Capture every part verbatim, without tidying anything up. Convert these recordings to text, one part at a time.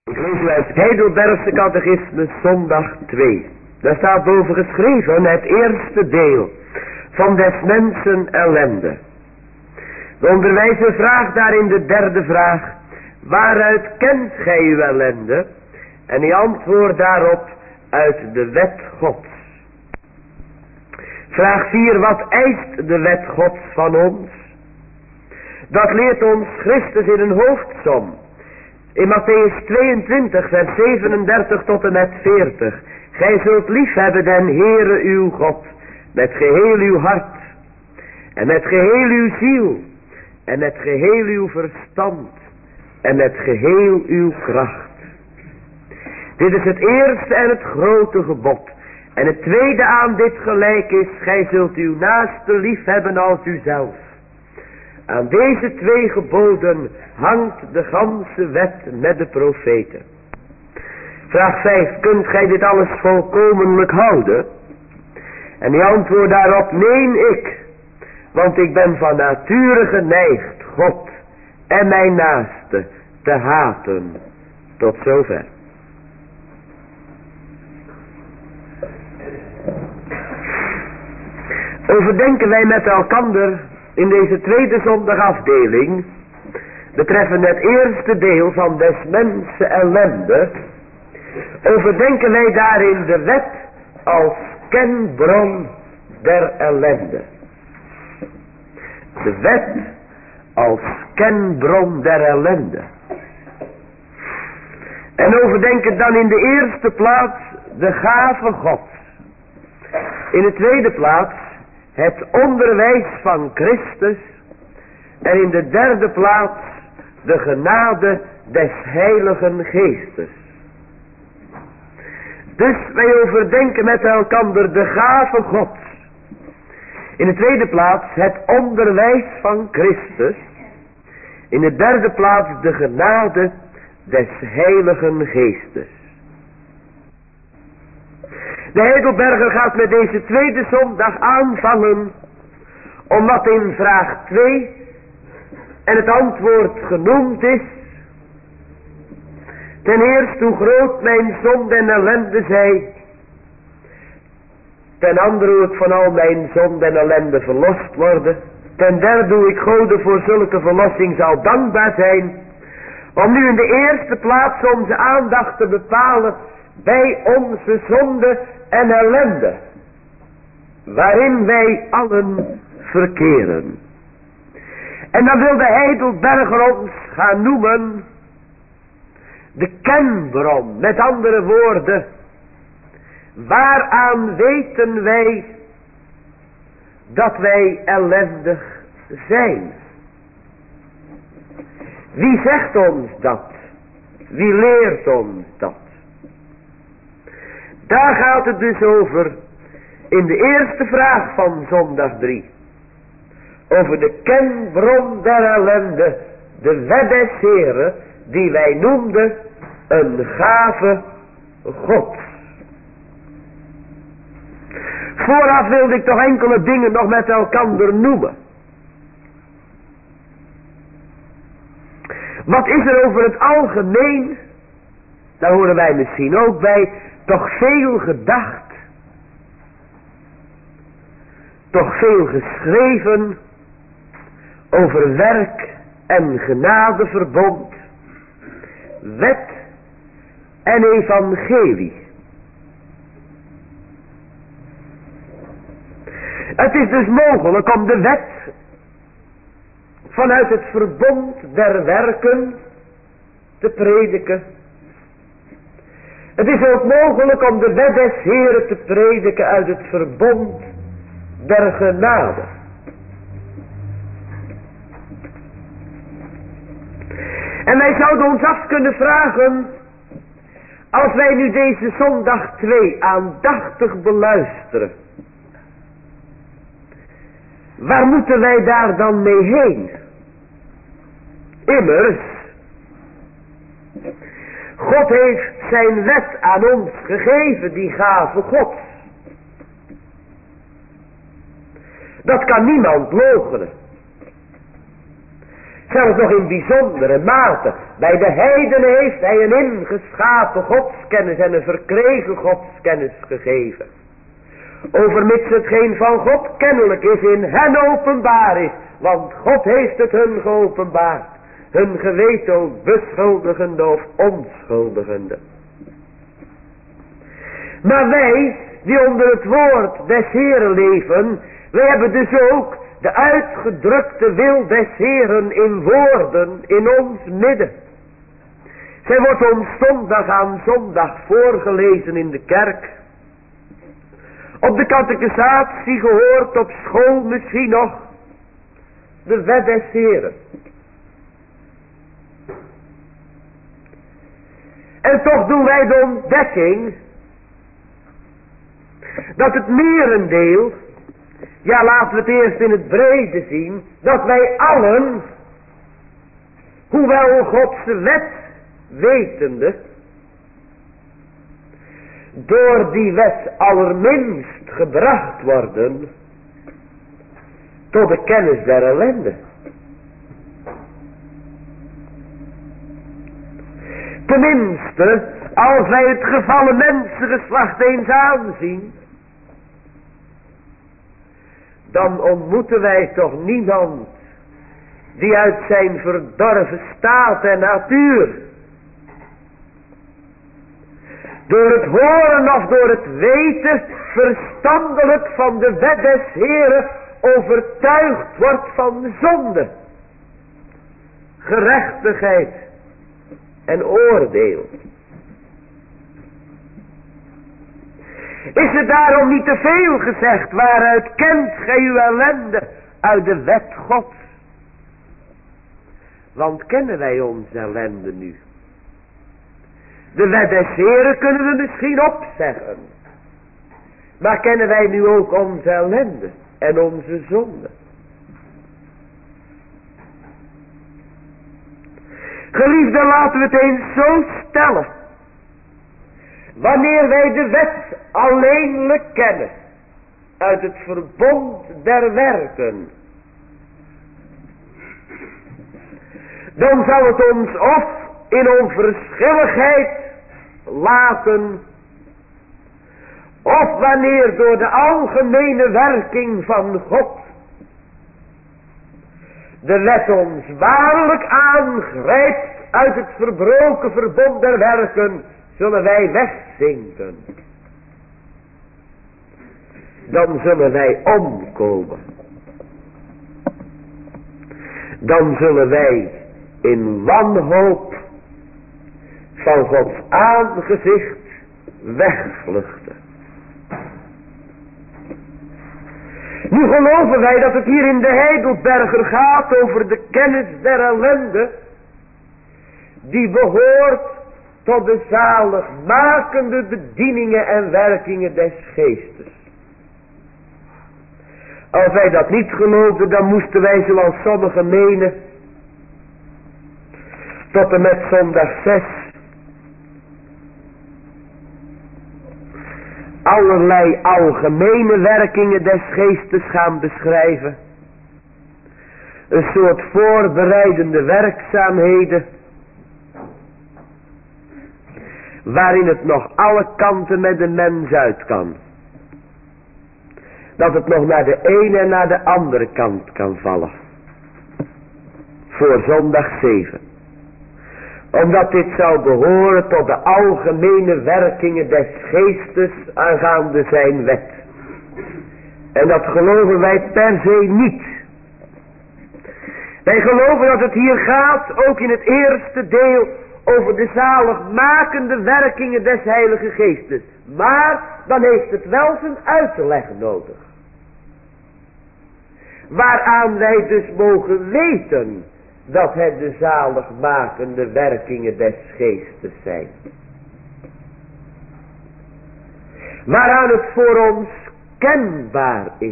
Ik lees u uit het Heidelbergse Catechismus, zondag twee. Daar staat boven geschreven het eerste deel van des mensen ellende. De onderwijzer vraagt daarin de derde vraag: waaruit kent gij uw ellende? En hij antwoordt daarop: uit de wet Gods. Vraag vier: wat eist de wet Gods van ons? Dat leert ons Christus in een hoofdsom. In Matthäus tweeëntwintig vers zevenendertig tot en met veertig. Gij zult liefhebben den Heere uw God met geheel uw hart en met geheel uw ziel en met geheel uw verstand en met geheel uw kracht. Dit is het eerste en het grote gebod. En het tweede aan dit gelijk is: gij zult uw naaste liefhebben als uzelf. Aan deze twee geboden hangt de ganse wet met de profeten. Vraag vijf: kunt gij dit alles volkomenlijk houden? En die antwoordt daarop: nee, ik. Want ik ben van nature geneigd God en mijn naaste te haten. Tot zover. Overdenken wij met elkander in deze tweede zondagafdeling betreffende het eerste deel van des mensen ellende, overdenken wij daarin de wet als kenbron der ellende. De wet als kenbron der ellende. En overdenken dan in de eerste plaats de gave Gods. In de tweede plaats het onderwijs van Christus. En in de derde plaats de genade des Heiligen Geestes. Dus wij overdenken met elkander de gave Gods. In de tweede plaats het onderwijs van Christus. In de derde plaats de genade des Heiligen Geestes. De Heidelberger gaat met deze tweede zondag aanvangen om wat in vraag twee en het antwoord genoemd is. Ten eerste hoe groot mijn zonde en ellende zij. Ten andere hoe ik van al mijn zonde en ellende verlost worden. Ten derde hoe ik Gode voor zulke verlossing zal dankbaar zijn. Om nu in de eerste plaats onze aandacht te bepalen bij onze zonde en ellende, waarin wij allen verkeren. En dan wil de Heidelberger ons gaan noemen de kenbron, met andere woorden, waaraan weten wij dat wij ellendig zijn? Wie zegt ons dat? Wie leert ons dat? Daar gaat het dus over in de eerste vraag van zondag drie. Over de kenbron der ellende, de wet des Heren, die wij noemden een gave God. Vooraf wilde ik toch enkele dingen nog met elkander noemen. Wat is er over het algemeen, daar horen wij misschien ook bij, toch veel gedacht, toch veel geschreven over werk en genadeverbond, wet en evangelie. Het is dus mogelijk om de wet vanuit het verbond der werken te prediken. Het is ook mogelijk om de wet des Heren te prediken uit het verbond der genade. En wij zouden ons af kunnen vragen, als wij nu deze zondag twee aandachtig beluisteren, waar moeten wij daar dan mee heen? Immers, God heeft zijn wet aan ons gegeven, die gave Gods. Dat kan niemand loochenen. Zelfs nog in bijzondere mate. Bij de heidenen heeft hij een ingeschapen godskennis en een verkregen godskennis gegeven. Overmits hetgeen van God kennelijk is in hen openbaar is. Want God heeft het hun geopenbaard. Hun geweten ook beschuldigende of onschuldigende. Maar wij die onder het woord des Heeren leven. Wij hebben dus ook de uitgedrukte wil des Heeren in woorden in ons midden. Zij wordt ons zondag aan zondag voorgelezen in de kerk. Op de catechisatie gehoord, op school misschien nog. De wet des Heeren. En toch doen wij de ontdekking dat het merendeel, ja laten we het eerst in het brede zien, dat wij allen, hoewel Gods wet wetende, door die wet allerminst gebracht worden tot de kennis der ellende. Tenminste, als wij het gevallen mensengeslacht eens aanzien, dan ontmoeten wij toch niemand die uit zijn verdorven staat en natuur, door het horen of door het weten, verstandelijk van de wet des Heeren, overtuigd wordt van de zonde, gerechtigheid en oordeel. Is het daarom niet te veel gezegd, waaruit kent gij uw ellende? Uit de wet Gods. Want kennen wij onze ellende nu? De wet des Heeren kunnen we misschien opzeggen. Maar kennen wij nu ook onze ellende en onze zonde? Geliefden, laten we het eens zo stellen. Wanneer wij de wet alleenlijk kennen, uit het verbond der werken, dan zal het ons of in onverschilligheid laten, of wanneer door de algemene werking van God de wet ons waarlijk aangrijpt uit het verbroken verbond der werken, zullen wij wegzinken. Dan zullen wij omkomen. Dan zullen wij in wanhoop van Gods aangezicht wegvluchten. Nu geloven wij dat het hier in de Heidelberger gaat over de kennis der ellende, die behoort tot de zaligmakende bedieningen en werkingen des geestes. Als wij dat niet geloofden, dan moesten wij zoals sommigen menen, tot en met zondag zes, allerlei algemene werkingen des geestes gaan beschrijven. Een soort voorbereidende werkzaamheden, waarin het nog alle kanten met de mens uit kan. Dat het nog naar de ene en naar de andere kant kan vallen. Voor zondag zeven. Omdat dit zou behoren tot de algemene werkingen des geestes aangaande zijn wet. En dat geloven wij per se niet. Wij geloven dat het hier gaat, ook in het eerste deel, over de zaligmakende werkingen des Heilige Geestes. Maar dan heeft het wel zijn uitleg nodig. Waaraan wij dus mogen weten dat het de zaligmakende werkingen des Geestes zijn. Waaraan het voor ons kenbaar is.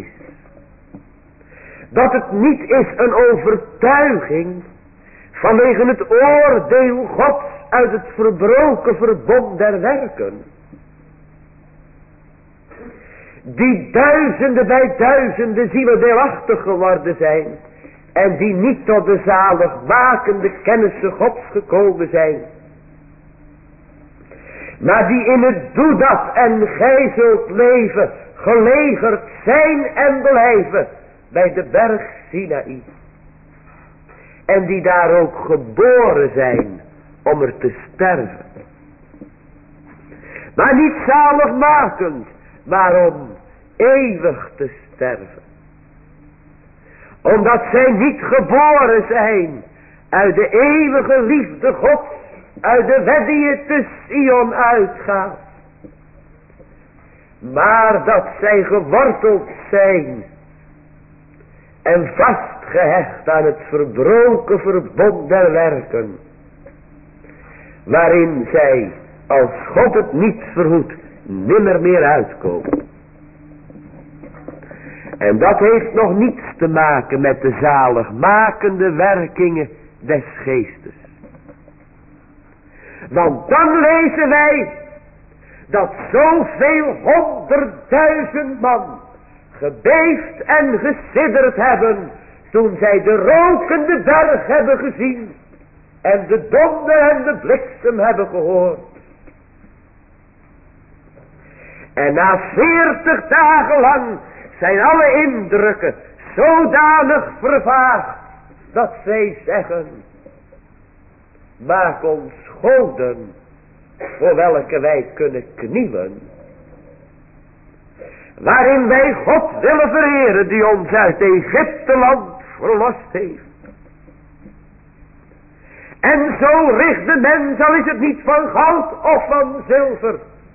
Dat het niet is een overtuiging vanwege het oordeel Gods uit het verbroken verbond der werken. Die duizenden bij duizenden zielen deelachtig geworden zijn. en die niet tot de zaligmakende kennissen Gods gekomen zijn, maar die in het doe dat en gij zult leven gelegerd zijn en blijven bij de berg Sinaï, en die daar ook geboren zijn om er te sterven, maar niet zaligmakend, maar om eeuwig te sterven, omdat zij niet geboren zijn uit de eeuwige liefde Gods, uit de wet die het te Sion uitgaat, maar dat zij geworteld zijn en vastgehecht aan het verbroken verbond der werken, waarin zij, als God het niet verhoedt, nimmer meer uitkomen. En dat heeft nog niets te maken met de zaligmakende werkingen des geestes. Want dan lezen wij dat zoveel honderdduizend man gebeefd en gesidderd hebben toen zij de rokende berg hebben gezien en de donder en de bliksem hebben gehoord. En na veertig dagen lang zijn alle indrukken zodanig vervaagd dat zij zeggen: maak ons goden voor welke wij kunnen knielen, waarin wij God willen vereren die ons uit Egypteland verlost heeft. En zo richt de mens, al is het niet van goud of van zilver,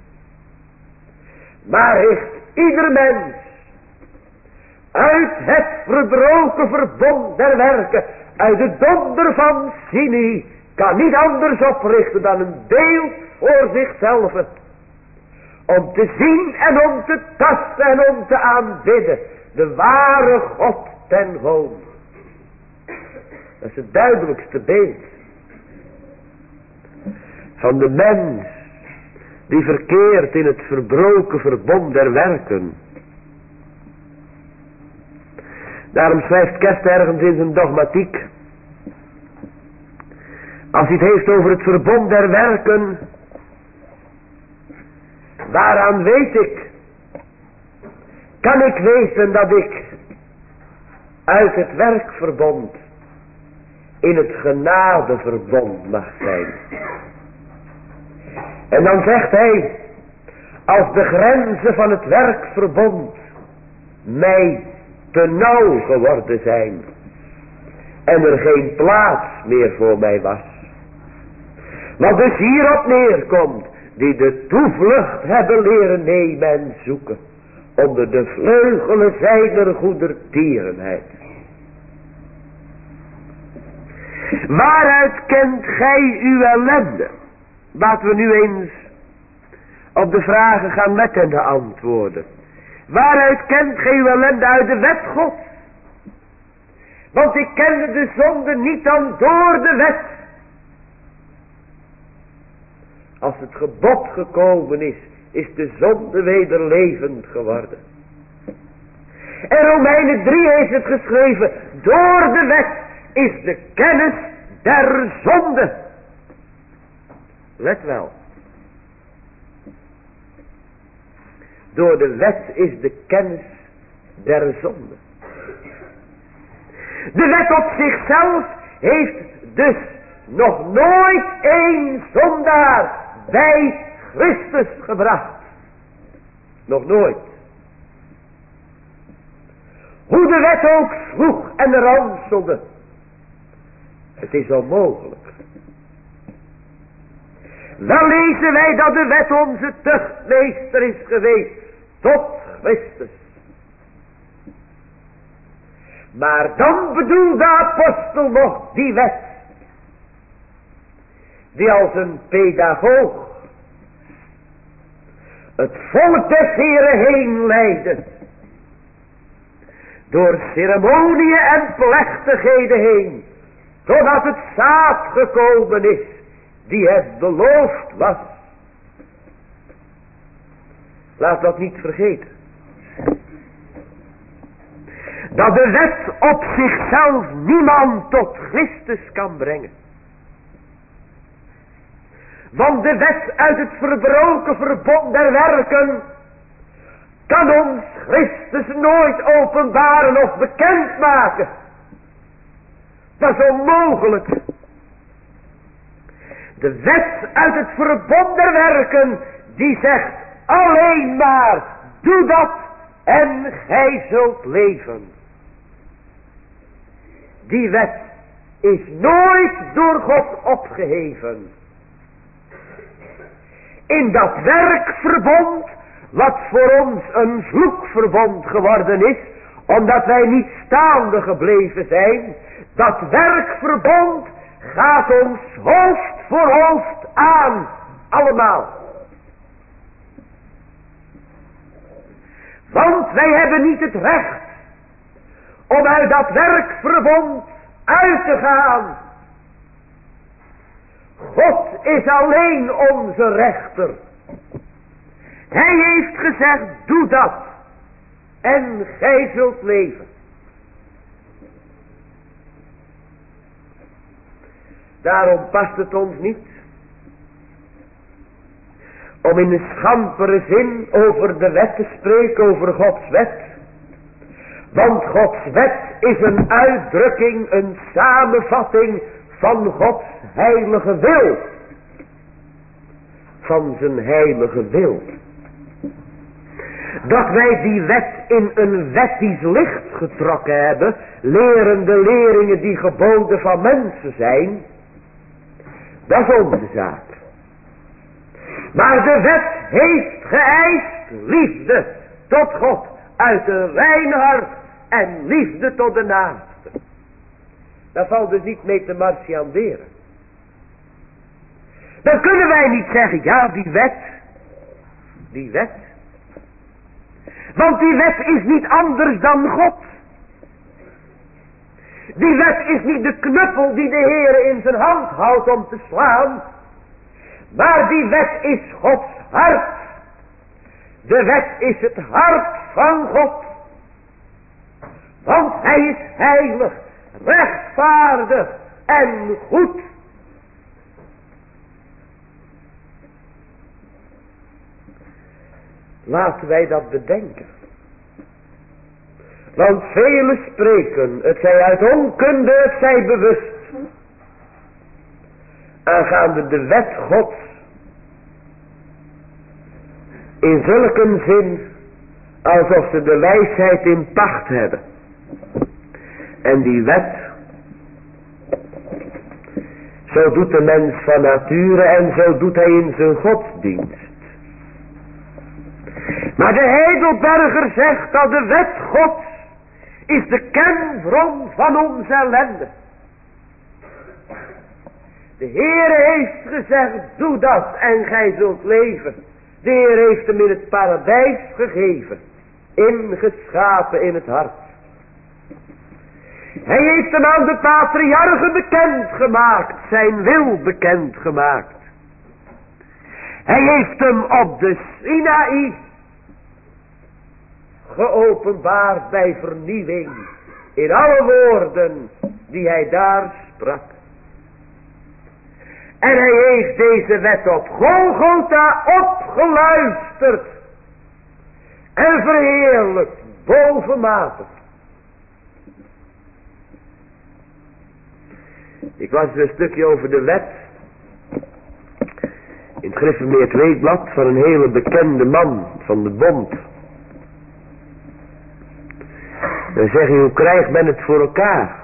maar richt ieder mens uit het verbroken verbond der werken, uit de donder van Sinai, kan niet anders oprichten dan een beeld voor zichzelf, om te zien en om te tasten en om te aanbidden de ware God ten hoogste. Dat is het duidelijkste beeld van de mens die verkeert in het verbroken verbond der werken. Daarom schrijft Kerst ergens in zijn dogmatiek, als hij het heeft over het verbond der werken: waaraan weet ik, kan ik weten dat ik uit het werkverbond in het genadeverbond mag zijn. En dan zegt hij, als de grenzen van het werkverbond mij te nauw geworden zijn en er geen plaats meer voor mij was, wat dus hierop neerkomt, die de toevlucht hebben leren nemen en zoeken onder de vleugelen zijner goedertierenheid. Waaruit kent gij uw ellende? Laten we nu eens op de vragen gaan lettende antwoorden. Waaruit kent gij uw ellende? Uit de wet God. Want ik kende de zonde niet dan door de wet. Als het gebod gekomen is, is de zonde weder levend geworden. En Romeinen drie heeft het geschreven, door de wet is de kennis der zonde. Let wel. Door de wet is de kennis der zonde. De wet op zichzelf heeft dus nog nooit één zondaar bij Christus gebracht. Nog nooit. Hoe de wet ook sloeg en ranselde, het is onmogelijk. Wel lezen wij dat de wet onze tuchtmeester is geweest tot Christus. Maar dan bedoelt de apostel nog die wet, die als een pedagoog het volk des Heren heen leidde, door ceremonieën en plechtigheden heen, totdat het zaad gekomen is, die het beloofd was. Laat dat niet vergeten. dat de wet op zichzelf niemand tot Christus kan brengen. Want de wet uit het verbroken verbond der werken kan ons Christus nooit openbaren of bekendmaken. Dat is onmogelijk. De wet uit het verbond der werken, die zegt alleen maar, doe dat en gij zult leven. Die wet is nooit door God opgeheven. In dat werkverbond, wat voor ons een vloekverbond geworden is, omdat wij niet staande gebleven zijn, dat werkverbond gaat ons hoofd voor hoofd aan, allemaal. Want wij hebben niet het recht om uit dat werkverbond uit te gaan. God is alleen onze rechter. Hij heeft gezegd, doe dat en gij zult leven. Daarom past het ons niet om in een schampere zin over de wet te spreken, over Gods wet. Want Gods wet is een uitdrukking, een samenvatting van Gods heilige wil. Van zijn heilige wil. Dat wij die wet in een wettisch licht getrokken hebben, leren de leringen die geboden van mensen zijn, dat is onze zaak. Maar de wet heeft geëist liefde tot God uit een rein hart en liefde tot de naaste. Daar valt dus niet mee te marcianderen. Dan kunnen wij niet zeggen, ja die wet, die wet. Want die wet is niet anders dan God. Die wet is niet de knuppel die de Heer in zijn hand houdt om te slaan. Maar die wet is Gods hart. De wet is het hart van God. Want hij is heilig, rechtvaardig en goed. Laten wij dat bedenken. Want velen spreken, het zij uit onkunde, het zij bewust, aangaande de wet Gods, in zulke zin, alsof ze de wijsheid in pacht hebben. En die wet, zo doet de mens van nature en zo doet hij in zijn godsdienst. Maar de Heidelberger zegt dat de wet Gods is de kenbron van onze ellende. De Heere heeft gezegd, doe dat en gij zult leven. De Heer heeft hem in het paradijs gegeven, ingeschapen in het hart. Hij heeft hem aan de patriarchen bekendgemaakt, zijn wil bekendgemaakt. Hij heeft hem op de Sinaï geopenbaard bij vernieuwing in alle woorden die hij daar sprak. En hij heeft deze wet op Golgotha opgeluisterd en verheerlijkt bovenmatig. Ik las een stukje over de wet in het Gereformeerd Weekblad van een hele bekende man van de bond. Dan zeg je, hoe krijgt men het voor elkaar?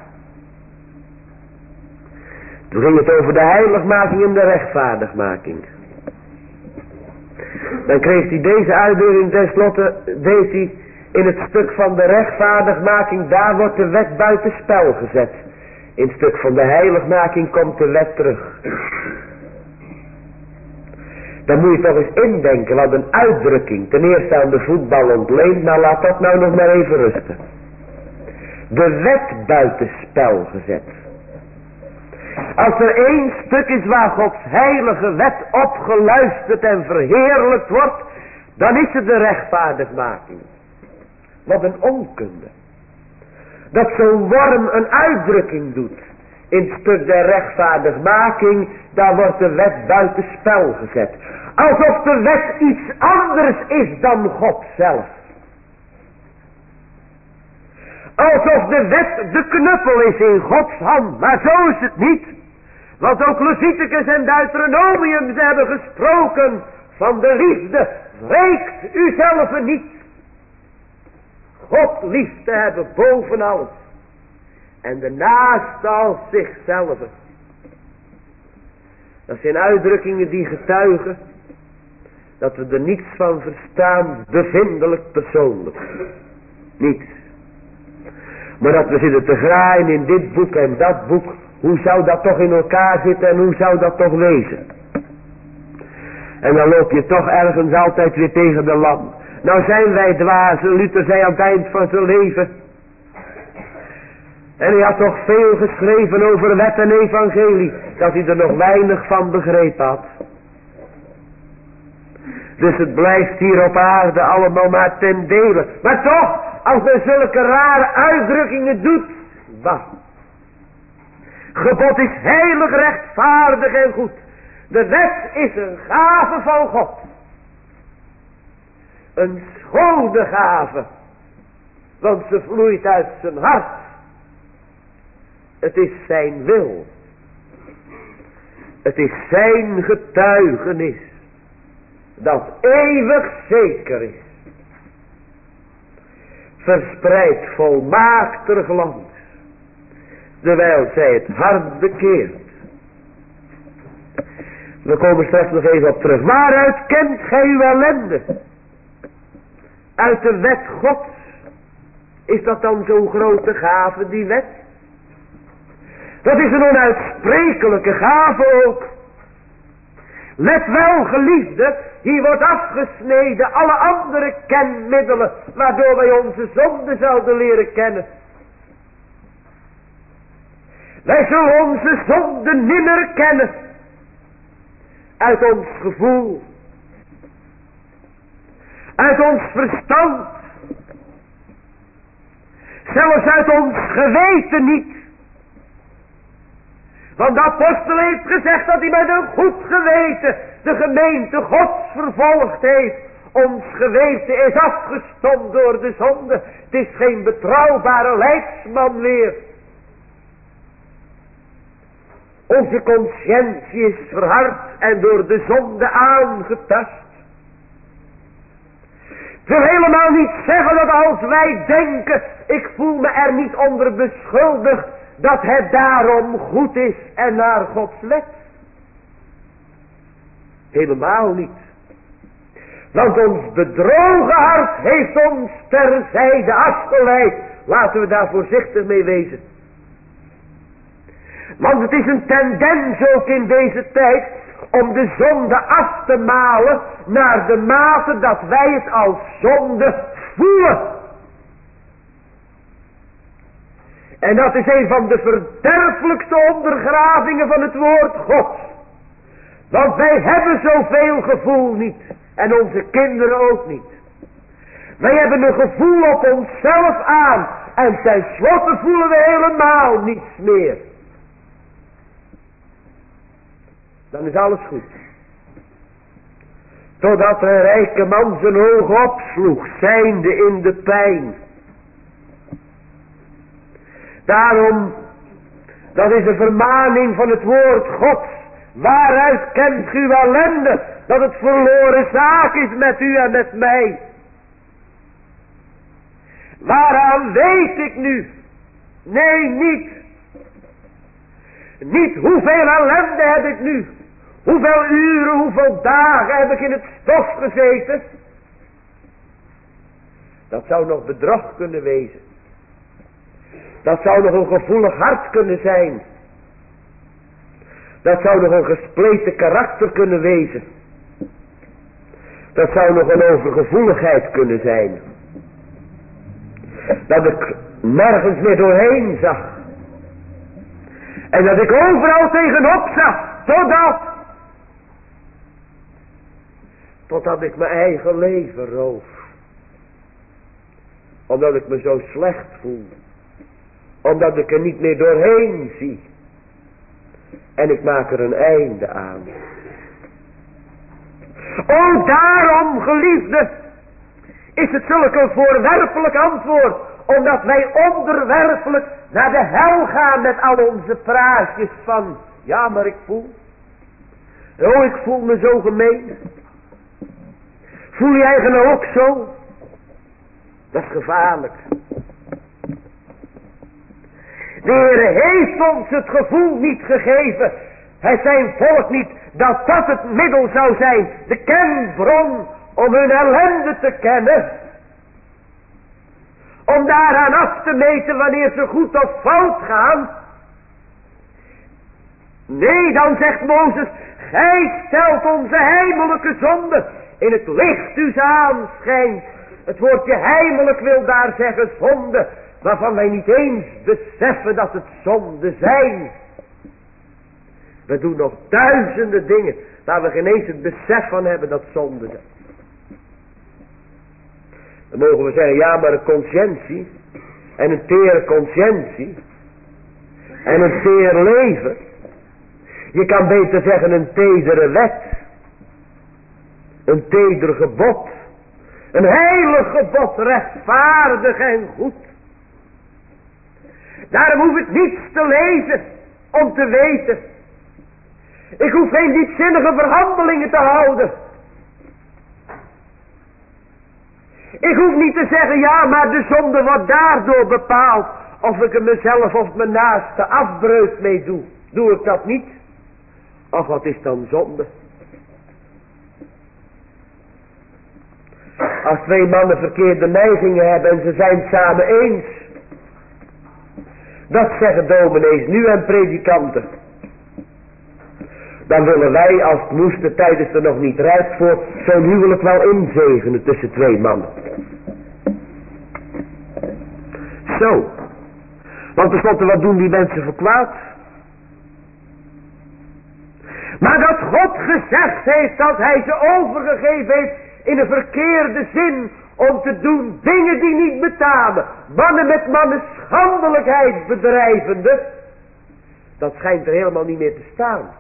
Toen ging het over de heiligmaking en de rechtvaardigmaking. Dan kreeg hij deze uitdrukking tenslotte, deed hij in het stuk van de rechtvaardigmaking, daar wordt de wet buiten spel gezet. In het stuk van de heiligmaking komt de wet terug. Dan moet je toch eens indenken, wat een uitdrukking. Ten eerste aan de voetbal ontleend, nou laat dat nou nog maar even rusten. De wet buiten spel gezet. Als er één stuk is waar Gods heilige wet opgeluisterd en verheerlijkt wordt, dan is het de rechtvaardigmaking. Wat een onkunde. dat zo'n worm een uitdrukking doet. In het stuk der rechtvaardigmaking, daar wordt de wet buiten spel gezet. Alsof de wet iets anders is dan God zelf. Alsof de wet de knuppel is in Gods hand. Maar zo is het niet. Want ook Leviticus en Deuteronomium, ze hebben gesproken van de liefde. Wreekt u zelf niet. God lief te hebben boven alles. En de naaste als zichzelf. Dat zijn uitdrukkingen die getuigen dat we er niets van verstaan, bevindelijk persoonlijk. Niets. Maar dat we zitten te graaien in dit boek en dat boek. Hoe zou dat toch in elkaar zitten en hoe zou dat toch wezen? En dan loop je toch ergens altijd weer tegen de lamp. Nou zijn wij dwazen. Luther zei aan het eind van zijn leven. En hij had toch veel geschreven over wet en evangelie. Dat hij er nog weinig van begrepen had. Dus het blijft hier op aarde allemaal maar ten dele. Maar toch, als men zulke rare uitdrukkingen doet. Wat? Gebod is heilig, rechtvaardig en goed. De wet is een gave van God. Een schone gave. Want ze vloeit uit zijn hart. Het is zijn wil. Het is zijn getuigenis. Dat eeuwig zeker is. Verspreidt volmaakter glans. Terwijl zij het hart bekeert. We komen straks nog even op terug. Waaruit kent gij uw ellende? Uit de wet Gods. Is dat dan zo'n grote gave, die wet? Dat is een onuitsprekelijke gave ook. Let wel, geliefde, hier wordt afgesneden alle andere kenmiddelen waardoor wij onze zonde zouden leren kennen. Wij zullen onze zonde nimmer kennen uit ons gevoel, uit ons verstand, zelfs uit ons geweten niet. Want de apostel heeft gezegd dat hij met een goed geweten de gemeente Gods vervolgd heeft. Ons geweten is afgestompt door de zonde. Het is geen betrouwbare leidsman meer. Onze conscientie is verhard en door de zonde aangetast. Het wil helemaal niet zeggen dat als wij denken, ik voel me er niet onder beschuldigd, dat het daarom goed is en naar Gods wet. Helemaal niet. Want ons bedrogen hart heeft ons terzijde afgeleid. Laten we daar voorzichtig mee wezen. Want het is een tendens ook in deze tijd om de zonde af te malen naar de mate dat wij het als zonde voelen. En dat is een van de verderfelijkste ondergravingen van het woord Gods. Want wij hebben zoveel gevoel niet. En onze kinderen ook niet. Wij hebben een gevoel op onszelf aan. En tenslotte voelen we helemaal niets meer. Dan is alles goed. Totdat een rijke man zijn oog opsloeg, zijnde in de pijn. Daarom, dat is een vermaning van het woord Gods. Waaruit kent u ellende? Dat het verloren zaak is met u en met mij. Waaraan weet ik nu? Nee, niet. Niet hoeveel ellende heb ik nu. Hoeveel uren, hoeveel dagen heb ik in het stof gezeten. Dat zou nog bedrog kunnen wezen. Dat zou nog een gevoelig hart kunnen zijn. Dat zou nog een gespleten karakter kunnen wezen. Dat zou nog een overgevoeligheid kunnen zijn. Dat ik nergens meer doorheen zag. En dat ik overal tegenop zag. Totdat. Totdat ik mijn eigen leven roof. Omdat ik me zo slecht voel. Omdat ik er niet meer doorheen zie. En ik maak er een einde aan. O, daarom, geliefde, is het zulk een voorwerpelijk antwoord. Omdat wij onderwerpelijk naar de hel gaan met al onze praatjes van, ja, maar ik voel. Oh, ik voel me zo gemeen. Voel jij je nou ook zo? Dat is gevaarlijk. De Heer heeft ons het gevoel niet gegeven. Hij zijn volk niet dat dat het middel zou zijn. De kenbron om hun ellende te kennen. Om daaraan af te meten wanneer ze goed of fout gaan. Nee, dan zegt Mozes, gij stelt onze heimelijke zonde in het licht uws aanschijnt. Het woordje heimelijk wil daar zeggen zonde, waarvan wij niet eens beseffen dat het zonde zijn. We doen nog duizenden dingen waar we geen eens het besef van hebben dat zonde zijn. Dan mogen we zeggen, ja, maar een conscientie en een tere conscientie en een teer leven. Je kan beter zeggen een tedere wet, een teder gebod, een heilig gebod, rechtvaardig en goed. Daarom hoef ik niets te lezen om te weten. Ik hoef geen diepzinnige verhandelingen te houden. Ik hoef niet te zeggen, ja, maar de zonde wordt daardoor bepaald. Of ik er mezelf of mijn naaste afbreuk mee doe. Doe ik dat niet? Ach, wat is dan zonde? Als twee mannen verkeerde neigingen hebben en ze zijn samen eens. Dat zeggen dominees nu en predikanten. Dan willen wij, als het moest, de tijd is er nog niet rijp voor, zo'n huwelijk wel inzegenen tussen twee mannen. Zo. Want tenslotte, wat doen die mensen voor kwaad? Maar dat God gezegd heeft dat hij ze overgegeven heeft in een verkeerde zin om te doen dingen die niet betamen. Mannen met mannen schandelijkheid bedrijvende. Dat schijnt er helemaal niet meer te staan.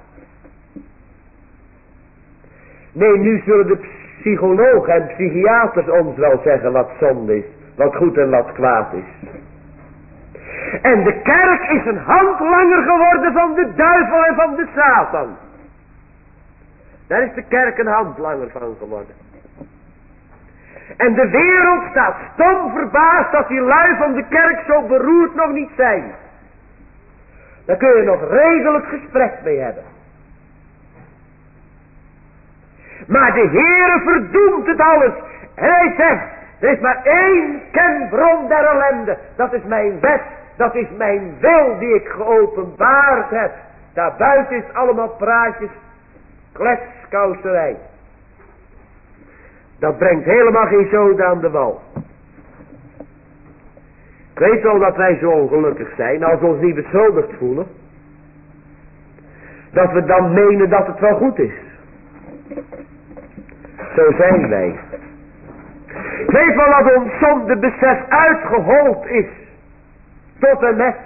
Nee, nu zullen de psychologen en psychiaters ons wel zeggen wat zonde is. Wat goed en wat kwaad is. En de kerk is een handlanger geworden van de duivel en van de Satan. Daar is de kerk een handlanger van geworden. En de wereld staat stom verbaasd dat die lui van de kerk zo beroerd nog niet zijn. Daar kun je nog redelijk gesprek mee hebben. Maar de Heere verdoemt het alles. En hij zegt, er is maar één kenbron der ellende. Dat is mijn wet, dat is mijn wil die ik geopenbaard heb. Daarbuiten is allemaal praatjes, kletskouserij. Dat brengt helemaal geen zoden aan de wal. Ik weet wel dat wij zo ongelukkig zijn, als we ons niet beschuldigd voelen. Dat we dan menen dat het wel goed is. Zo zijn wij. Ik weet wel dat ons zondebesef uitgehold is. Tot en met.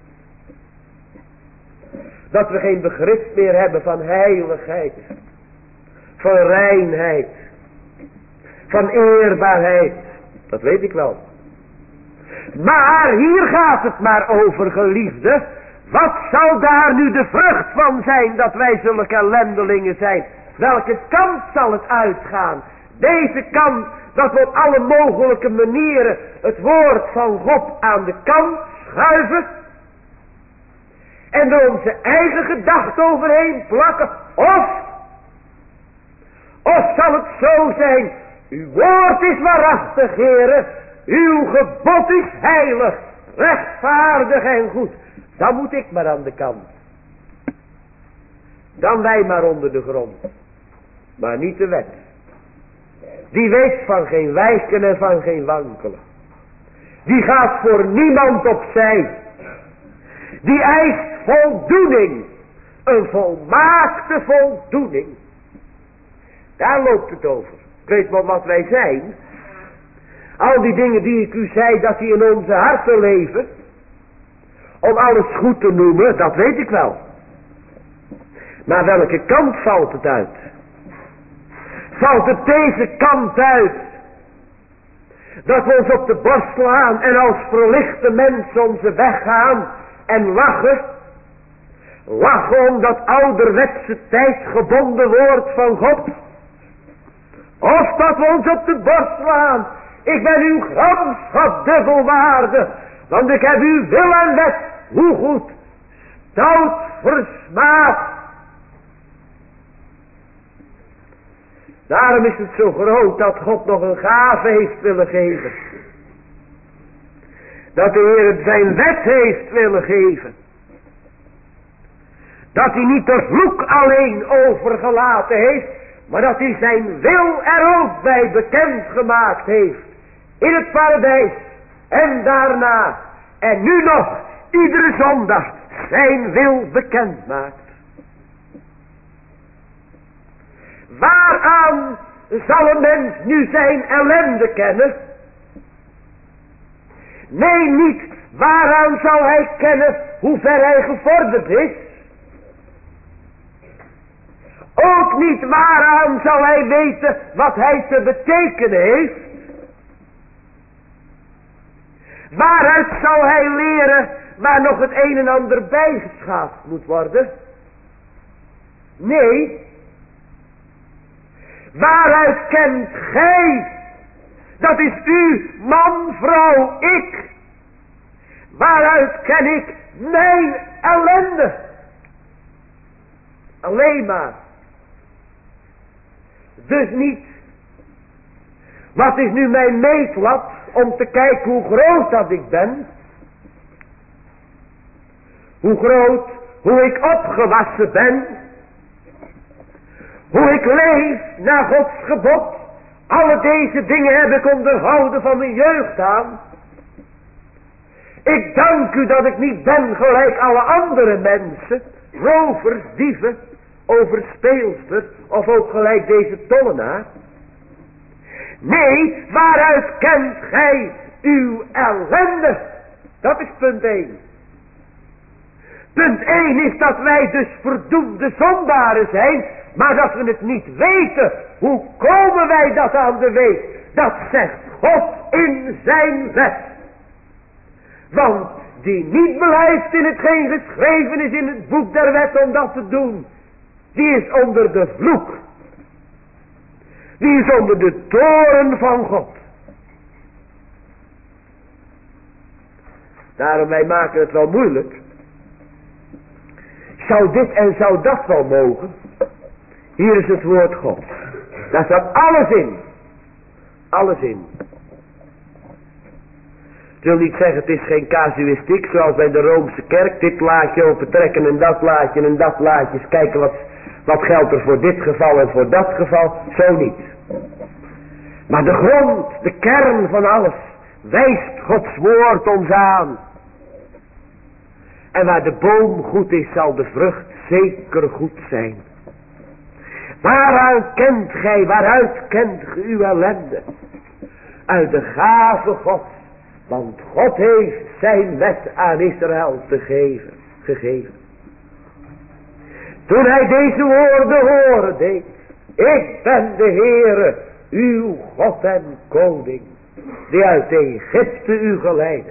Dat we geen begrip meer hebben van heiligheid. Van reinheid. Van eerbaarheid. Dat weet ik wel. Maar hier gaat het maar over, geliefde. Wat zal daar nu de vrucht van zijn dat wij zulke ellendelingen zijn? Welke kant zal het uitgaan? Deze kant dat we op alle mogelijke manieren het woord van God aan de kant schuiven. En er onze eigen gedachten overheen plakken. Of, of zal het zo zijn, uw woord is waarachtig, Heere. Uw gebod is heilig, rechtvaardig en goed. Dan moet ik maar aan de kant. Dan wij maar onder de grond. Maar niet de wet. Die weet van geen wijken en van geen wankelen. Die gaat voor niemand opzij. Die eist voldoening. Een volmaakte voldoening. Daar loopt het over. Ik weet wel wat wij zijn. Al die dingen die ik u zei dat die in onze harten leven. om alles goed te noemen, dat weet ik wel. Maar welke kant valt het uit? Valt het deze kant uit? Dat we ons op de borst slaan en als verlichte mensen onze weg gaan en lachen? Lachen om dat ouderwetse tijdgebonden woord van God? Of dat we ons op de borst slaan: ik ben uw gramschap dubbel waarde, want ik heb uw wil en wet, hoe goed, stout versmaad. Daarom is het zo groot dat God nog een gave heeft willen geven. Dat de Heer zijn wet heeft willen geven. Dat hij niet de vloek alleen overgelaten heeft, maar dat hij zijn wil er ook bij bekend gemaakt heeft. In het paradijs en daarna en nu nog iedere zondag zijn wil bekend maakt. Waaraan zal een mens nu zijn ellende kennen? Nee, niet waaraan zal hij kennen hoe ver hij gevorderd is. Ook niet waaraan zal hij weten wat hij te betekenen heeft. Waaruit zal hij leren waar nog het een en ander bijgeschaafd moet worden? Nee. Waaruit kent gij? Dat is u, man, vrouw, ik. Waaruit ken ik mijn ellende? Alleen maar. Dus niet. Wat is nu mijn meetlat om te kijken hoe groot dat ik ben? Hoe groot, hoe ik opgewassen ben? Hoe ik leef naar Gods gebod? Alle deze dingen heb ik onderhouden van mijn jeugd aan. Ik dank u dat ik niet ben gelijk alle andere mensen. Rovers, dieven, overspeelsters of ook gelijk deze tollenaar. Nee, waaruit kent gij uw ellende? Dat is punt één. Punt één is dat wij dus verdoemde zondaren zijn, maar dat we het niet weten. Hoe komen wij dat aan de weet? Dat zegt God in zijn wet. Want die niet blijft in hetgeen geschreven is in het boek der wet om dat te doen, die is onder de vloek. Die is onder de toorn van God. Daarom wij maken het wel moeilijk. Zou dit en zou dat wel mogen? Hier is het woord God. Daar staat alles in. Alles in. Het wil niet zeggen, het is geen casuïstiek zoals bij de Roomse kerk. Dit laatje overtrekken en dat laatje en dat laatje. Eens kijken wat, wat geldt er voor dit geval en voor dat geval. Zo niet. Maar de grond, de kern van alles, wijst Gods woord ons aan. En waar de boom goed is, zal de vrucht zeker goed zijn. Waaraan kent gij, waaruit kent gij uw ellende? Uit de gave Gods. Want God heeft zijn wet aan Israël te geven, gegeven. Toen hij deze woorden horen deed. Ik ben de Heere, uw God en koning, die uit Egypte u geleidde.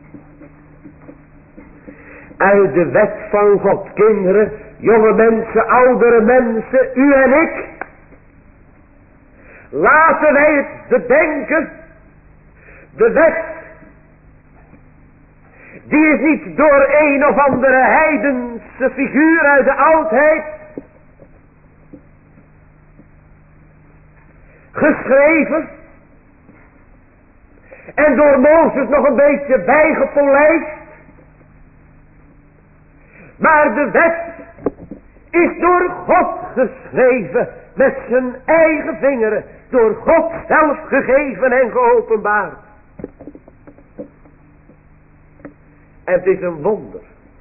Uit de wet van God, kinderen, jonge mensen, oudere mensen, u en ik. Laten wij het bedenken. De wet, die is niet door een of andere heidense figuur uit de oudheid geschreven en door Mozes nog een beetje bijgepolijst. Maar de wet is door God geschreven met zijn eigen vingeren, door God zelf gegeven en geopenbaard. En het is een wonder.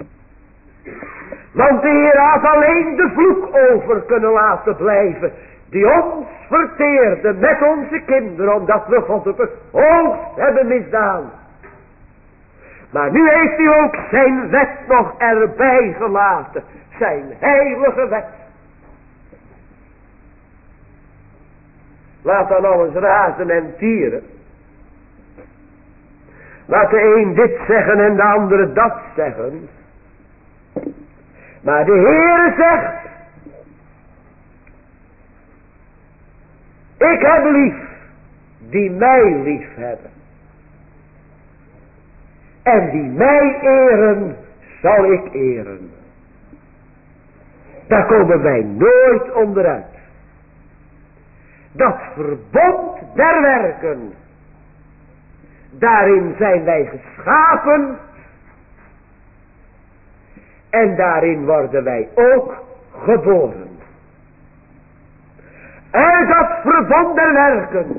Want de Heer had alleen de vloek over kunnen laten blijven, die ons verteerde met onze kinderen, omdat we God op het hoogst hebben misdaan. Maar nu heeft hij ook zijn wet nog erbij gelaten. Zijn heilige wet. Laat dan alles razen en tieren. Laat de een dit zeggen en de andere dat zeggen. Maar de Heere zegt. Ik heb lief die mij lief hebben. En die mij eren, zal ik eren. Daar komen wij nooit onderuit. Dat verbond der werken. Daarin zijn wij geschapen. En daarin worden wij ook geboren. Uit dat verbond der werken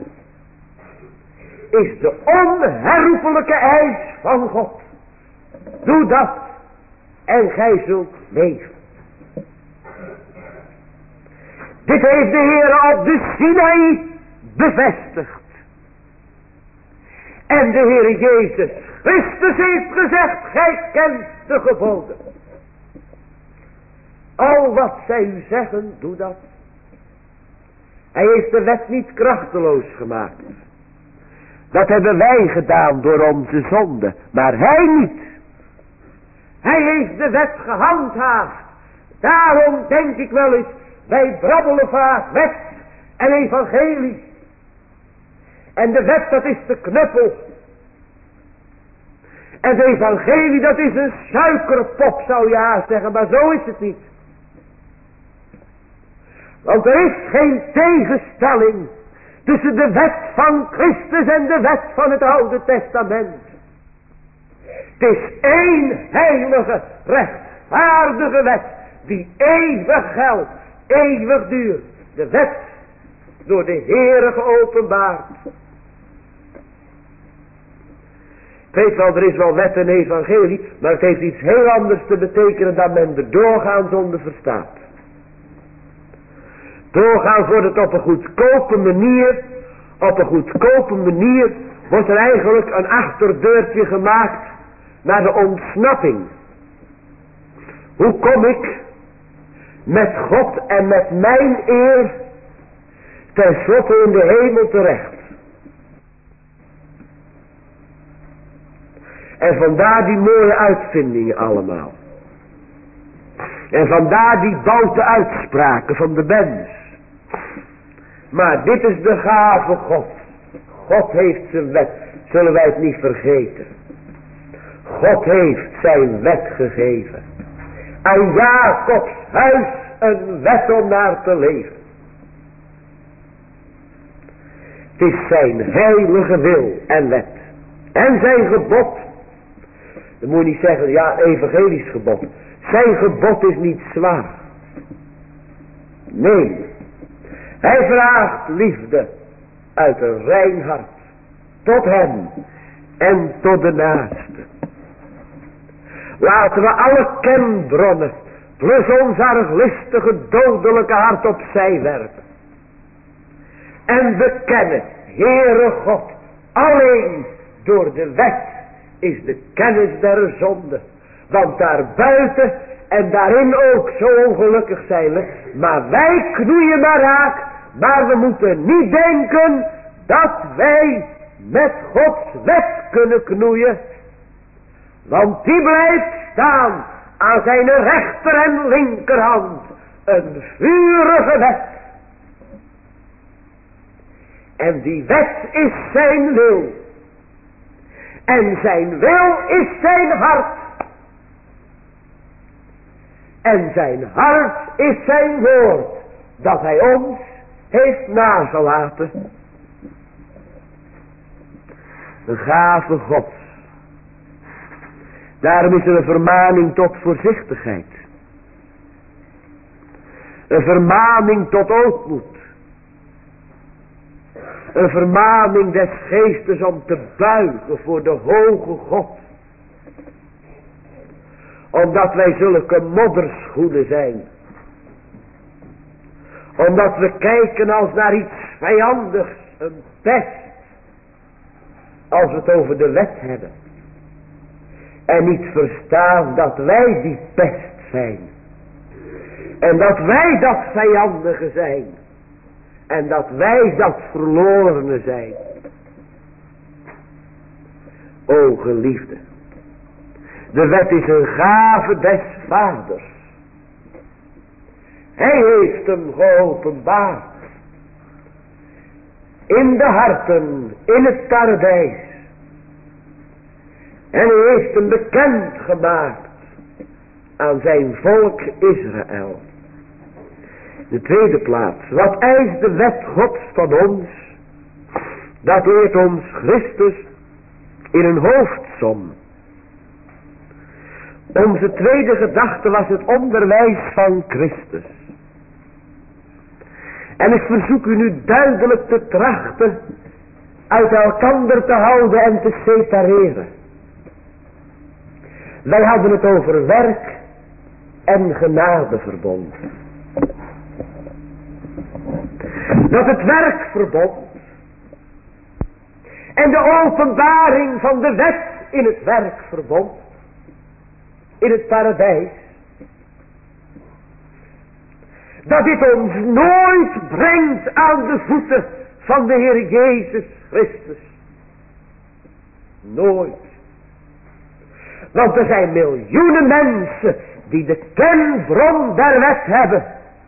is de onherroepelijke eis van God. Doe dat en gij zult leven. Dit heeft de Heer op de Sinaï bevestigd. En de Heer Jezus Christus heeft gezegd, gij kent de geboden. Al wat zij u zeggen, doe dat. Hij heeft de wet niet krachteloos gemaakt. Dat hebben wij gedaan door onze zonde, maar hij niet. Hij heeft de wet gehandhaafd. Daarom denk ik wel eens, wij brabbelen vaak wet en evangelie. En de wet, dat is de knuppel. En de evangelie, dat is een suikerpop, zou je haast zeggen, maar zo is het niet. Want er is geen tegenstelling tussen de wet van Christus en de wet van het Oude Testament. Het is één heilige, rechtvaardige wet, die eeuwig geldt, eeuwig duurt. De wet door de Heere geopenbaard. Ik weet wel, er is wel wet en evangelie, maar het heeft iets heel anders te betekenen dan men er doorgaans onder verstaat. Doorgaans wordt het op een goedkope manier, op een goedkope manier wordt er eigenlijk een achterdeurtje gemaakt naar de ontsnapping. Hoe kom ik met God en met mijn eer tenslotte in de hemel terecht? En vandaar die mooie uitvindingen allemaal. En vandaar die boute uitspraken van de mens. Maar dit is de gave God. God heeft zijn wet. Zullen wij het niet vergeten. God heeft zijn wet gegeven. Aan Jacobs huis een wet om naar te leven. Het is zijn heilige wil en wet. En zijn gebod. Dan moet je niet zeggen, ja, evangelisch gebod. Zijn gebod is niet zwaar. Nee. Hij vraagt liefde uit een rein hart. Tot hem en tot de naaste. Laten we alle kenbronnen plus ons arglistige dodelijke hart opzij werpen. En bekennen, Heere God, alleen door de wet is de kennis der zonde. Want daarbuiten en daarin ook zo ongelukkig zijn we. Maar wij knoeien maar raak. Maar we moeten niet denken dat wij met Gods wet kunnen knoeien. Want die blijft staan aan zijn rechter en linkerhand. Een vurige wet. En die wet is zijn wil. En zijn wil is zijn hart. En zijn hart is zijn woord. Dat hij ons heeft nagelaten. Een gave God. Daarom is er een vermaning tot voorzichtigheid. Een vermaning tot ootmoed. Een vermaning des geestes om te buigen voor de hoge God. Omdat wij zulke modderschoenen zijn. Omdat we kijken als naar iets vijandigs, een pest. Als we het over de wet hebben. En niet verstaan dat wij die pest zijn. En dat wij dat vijandige zijn. En dat wij dat verlorene zijn. O geliefde. De wet is een gave des vaders. Hij heeft hem geopenbaard. In de harten, in het paradijs. En hij heeft hem bekend gemaakt aan zijn volk Israël. De tweede plaats. Wat eist de wet Gods van ons? Dat leert ons Christus in een hoofdsom. Onze tweede gedachte was het onderwijs van Christus. En ik verzoek u nu duidelijk te trachten uit elkander te houden en te separeren. Wij hadden het over werk en genadeverbond. Dat het werkverbond en de openbaring van de wet in het werkverbond, in het paradijs, dat dit ons nooit brengt aan de voeten van de Heer Jezus Christus. Nooit. Want er zijn miljoenen mensen die de kenbron der wet hebben.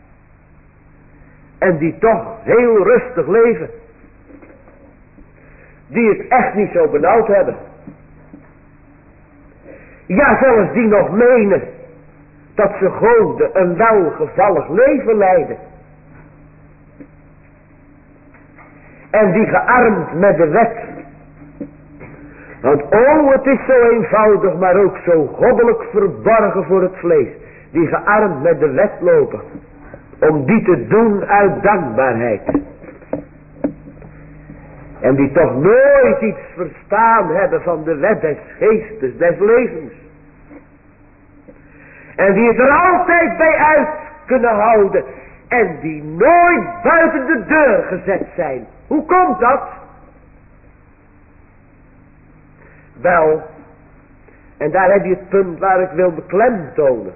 En die toch heel rustig leven. Die het echt niet zo benauwd hebben. Ja, zelfs die nog menen dat ze goden een welgevallig leven leiden. En die gearmd met de wet. Want oh, het is zo eenvoudig, maar ook zo goddelijk verborgen voor het vlees. Die gearmd met de wet lopen. Om die te doen uit dankbaarheid. En die toch nooit iets verstaan hebben van de wet des geestes, des levens. En die het er altijd bij uit kunnen houden. En die nooit buiten de deur gezet zijn. Hoe komt dat? Wel, en daar heb je het punt waar ik wil beklemtonen.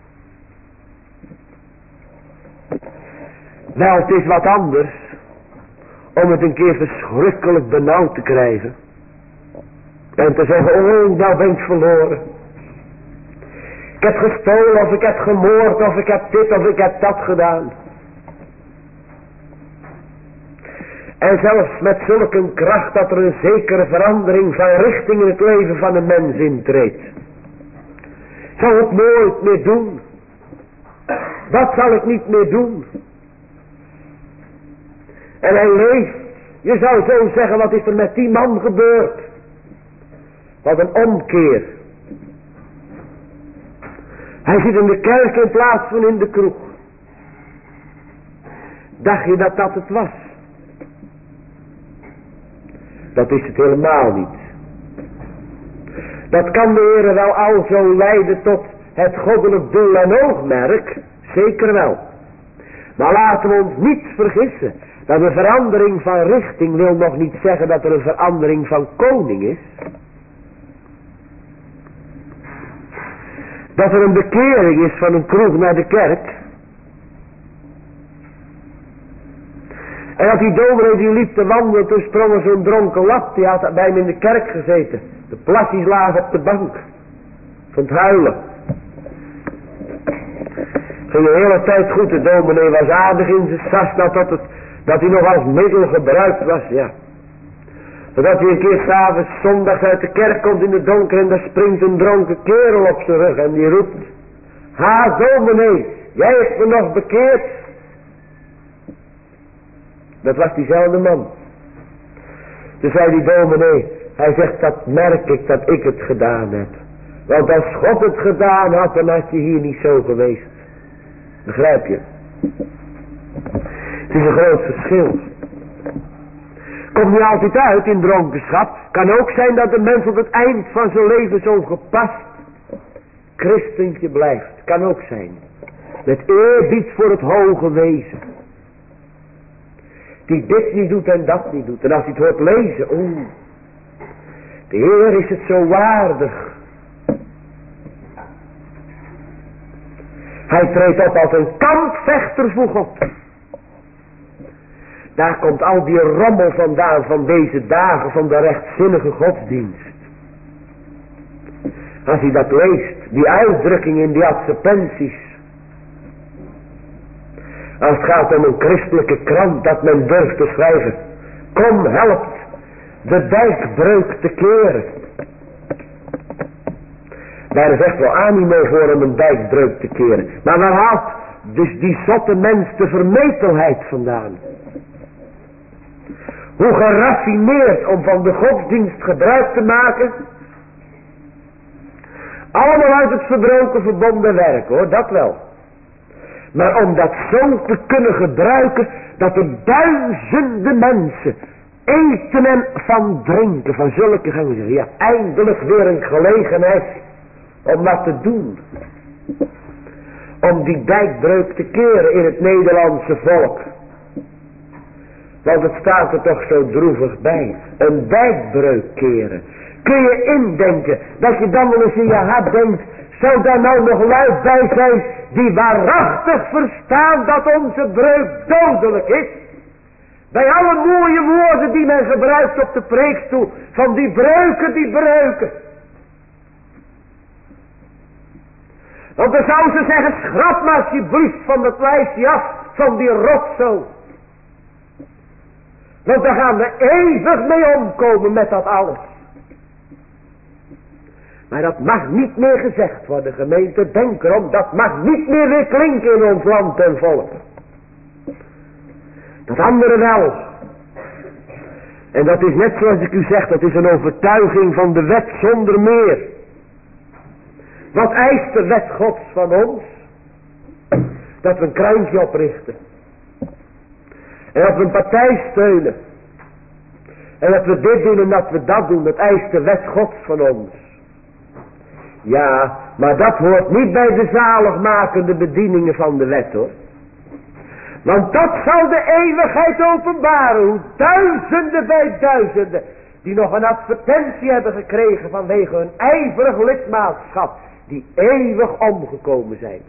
Wel, het is wat anders om het een keer verschrikkelijk benauwd te krijgen. En te zeggen, oh, nou ben ik verloren. Ik heb gestolen, of ik heb gemoord, of ik heb dit, of ik heb dat gedaan. En zelfs met zulke kracht dat er een zekere verandering van richting in het leven van een mens intreedt. Zal het nooit meer doen. Dat zal ik niet meer doen. En hij leeft. Je zou zo zeggen, wat is er met die man gebeurd? Wat een omkeer. Hij zit in de kerk in plaats van in de kroeg. Dacht je dat dat het was? Dat is het helemaal niet. Dat kan de Heer wel al zo leiden tot het goddelijk doel en oogmerk. Zeker wel. Maar laten we ons niet vergissen. Dat een verandering van richting wil nog niet zeggen dat er een verandering van koning is. Dat er een bekering is van een kroeg naar de kerk. En dat die dominee die liep te wandelen, toen sprong er zo'n dronken lap, die had bij hem in de kerk gezeten. De plasjes lagen op de bank. Van het huilen. Ging de hele tijd goed, de dominee was aardig in zijn sas, dat, dat, het, dat hij nog als middel gebruikt was, ja. Zodat hij een keer s'avonds zondags uit de kerk komt in de donker en daar springt een dronken kerel op zijn rug en die roept: ha, dominee, jij hebt me nog bekeerd. Dat was diezelfde man. Toen zei die dominee, hij zegt, dat merk ik dat ik het gedaan heb. Want als God het gedaan had, dan had je hier niet zo geweest. Begrijp je? Het is een groot verschil. Komt niet altijd uit in dronkenschap. Kan ook zijn dat de mens op het eind van zijn leven zo'n gepast christentje blijft. Kan ook zijn. Met eerbied voor het hoge wezen. Die dit niet doet en dat niet doet. En als hij het hoort lezen, oeh. De Heer is het zo waardig Hij treedt op als een kampvechter voor God. Daar komt al die rommel vandaan van deze dagen van de rechtzinnige godsdienst. Als u dat leest, die uitdrukking in die advertenties. Als het gaat om een christelijke krant dat men durft te schrijven. Kom, helpt de dijkbreuk te keren. Daar is echt wel animo voor om een dijkbreuk te keren. Maar waar haalt dus die zotte mens de vermetelheid vandaan? Hoe geraffineerd om van de godsdienst gebruik te maken. Allemaal uit het verbroken verbonden werk, hoor, dat wel. Maar om dat zo te kunnen gebruiken dat er duizenden mensen eten en van drinken, van zulke gaan we zeggen. Ja, eindelijk weer een gelegenheid om dat te doen. Om die dijkbreuk te keren in het Nederlandse volk. Want het staat er toch zo droevig bij. Een dijkbreuk keren. Kun je indenken dat je dan wel eens in je hart denkt. Zou daar nou nog luid bij zijn die waarachtig verstaan dat onze breuk dodelijk is? Bij alle mooie woorden die men gebruikt op de preekstoel. Van die breuken, die breuken. Want dan zou ze zeggen, schrap maar alsjeblieft van dat lijstje af. Van die rotzooi. Want daar gaan we eeuwig mee omkomen met dat alles. Maar dat mag niet meer gezegd worden, gemeente. Denk erom, dat mag niet meer weer klinken in ons land en volk. Dat andere wel. En dat is net zoals ik u zeg, dat is een overtuiging van de wet zonder meer. Wat eist de wet Gods van ons? Dat we een kruintje oprichten. En dat we een partij steunen. En dat we dit doen en dat we dat doen. Dat eist de wet Gods van ons. Ja, maar dat hoort niet bij de zaligmakende bedieningen van de wet, hoor. Want dat zal de eeuwigheid openbaren. Hoe duizenden bij duizenden die nog een advertentie hebben gekregen vanwege hun ijverig lidmaatschap, die eeuwig omgekomen zijn.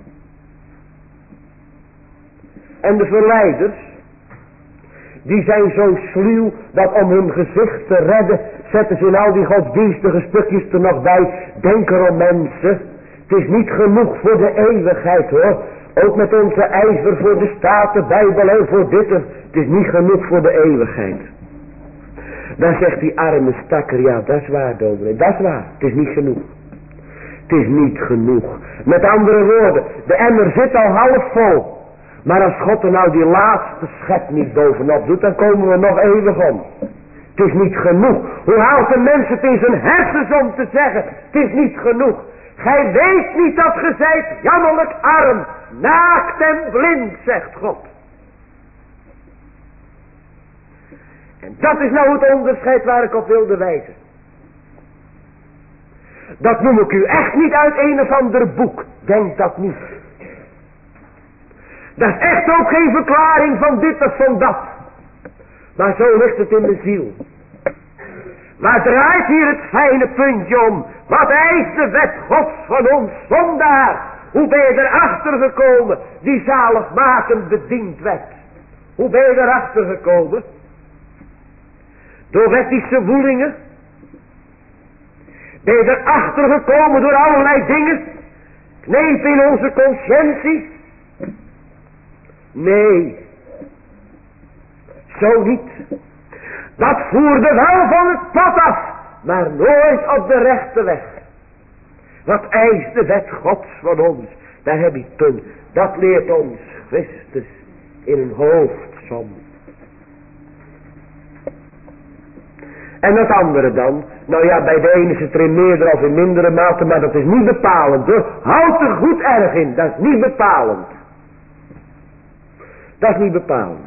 En de verleiders, die zijn zo sluw dat om hun gezicht te redden, zetten ze in al die godsdienstige stukjes er nog bij. Denk erom, mensen, het is niet genoeg voor de eeuwigheid, hoor. Ook met onze ijver voor de Staten, Bijbel en voor dit. Het is niet genoeg voor de eeuwigheid. Dan zegt die arme stakker, ja, dat is waar, dominee, dat is waar. Het is niet genoeg. Het is niet genoeg. Met andere woorden, de emmer zit al half vol. Maar als God er nou die laatste schep niet bovenop doet, dan komen we nog eeuwig om. Het is niet genoeg. Hoe haalt een mens het in zijn hersens om te zeggen, het is niet genoeg. Gij weet niet dat ge zijt jammerlijk arm, naakt en blind, zegt God. En dat is nou het onderscheid waar ik op wilde wijzen. Dat noem ik u echt niet uit een of ander boek. Denk dat niet. Dat is echt ook geen verklaring van dit of van dat. Maar zo ligt het in de ziel. Maar draait hier het fijne puntje om. Wat eist de wet Gods van ons zondaar? Hoe ben je erachter gekomen? Die zaligmakend bediend werd. Hoe ben je erachter gekomen? Door wettische woelingen? Ben je erachter gekomen door allerlei dingen? Knepen in onze conscientie? Nee. Zo niet. Dat voerde wel van het pad af, maar nooit op de rechte weg. Wat eist de wet Gods van ons? Daar heb je het punt. Dat leert ons Christus in een hoofdsom. En dat andere dan? Nou ja, bij de ene zit er in meerdere of in mindere mate, maar dat is niet bepalend, hoor. Houd er goed erg in, dat is niet bepalend. Dat is niet bepalend.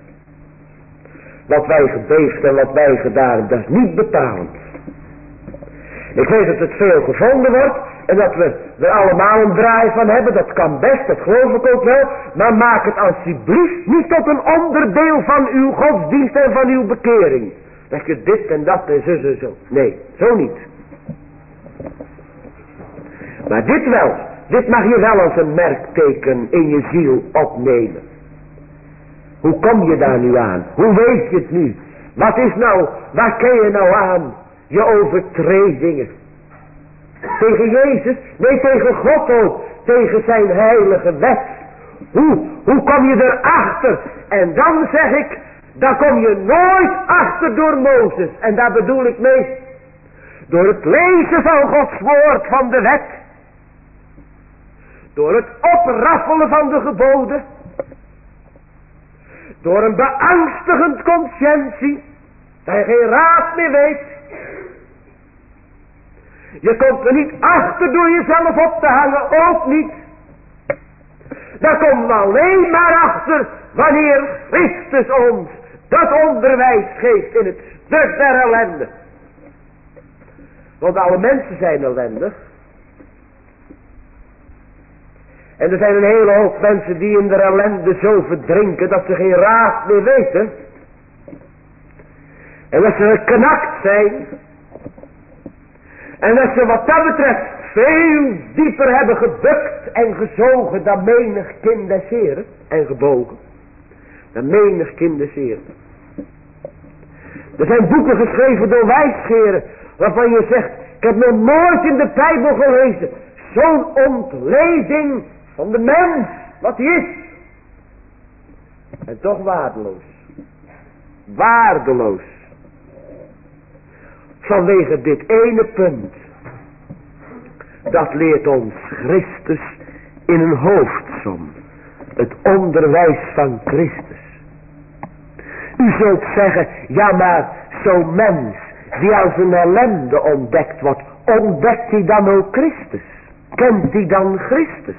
Wat wij gebeefd en wat wij gedaan hebben, dat is niet bepalend. Ik weet dat het veel gevonden wordt en dat we er allemaal een draai van hebben. Dat kan best, dat geloof ik ook wel. Maar maak het alsjeblieft niet tot een onderdeel van uw godsdienst en van uw bekering. Dat je dit en dat en zo, zo, zo. Nee, zo niet. Maar dit wel. dit mag je wel als een merkteken in je ziel opnemen. Hoe kom je daar nu aan? Hoe weet je het nu? Wat is nou, waar ken je nou aan? Je overtredingen. Tegen Jezus? Nee, tegen God ook. Tegen zijn heilige wet. Hoe, hoe kom je erachter? En dan zeg ik, daar kom je nooit achter door Mozes. En daar bedoel ik mee. Door het lezen van Gods woord, van de wet. Door het opraffelen van de geboden. Door een beangstigend conscientie. Dat je geen raad meer weet. Je komt er niet achter door jezelf op te hangen. Ook niet. Daar komt we alleen maar achter. Wanneer Christus ons dat onderwijs geeft in het stuk der ellende. Want alle mensen zijn ellendig. En er zijn een hele hoop mensen die in de ellende zo verdrinken dat ze geen raad meer weten. En dat ze geknakt zijn. En dat ze wat dat betreft veel dieper hebben gebukt en gezogen dan menig kind des Heren. En gebogen. Dan menig kind des Heren. Er zijn boeken geschreven door wijsgeren waarvan je zegt, ik heb nog nooit in de Bijbel gelezen zo'n ontleding van de mens, wat hij is. En toch waardeloos. Waardeloos. Vanwege dit ene punt. Dat leert ons Christus in een hoofdsom. Het onderwijs van Christus. U zult zeggen, ja maar zo'n mens die als een ellende ontdekt wordt, ontdekt hij dan ook Christus? Kent hij dan Christus?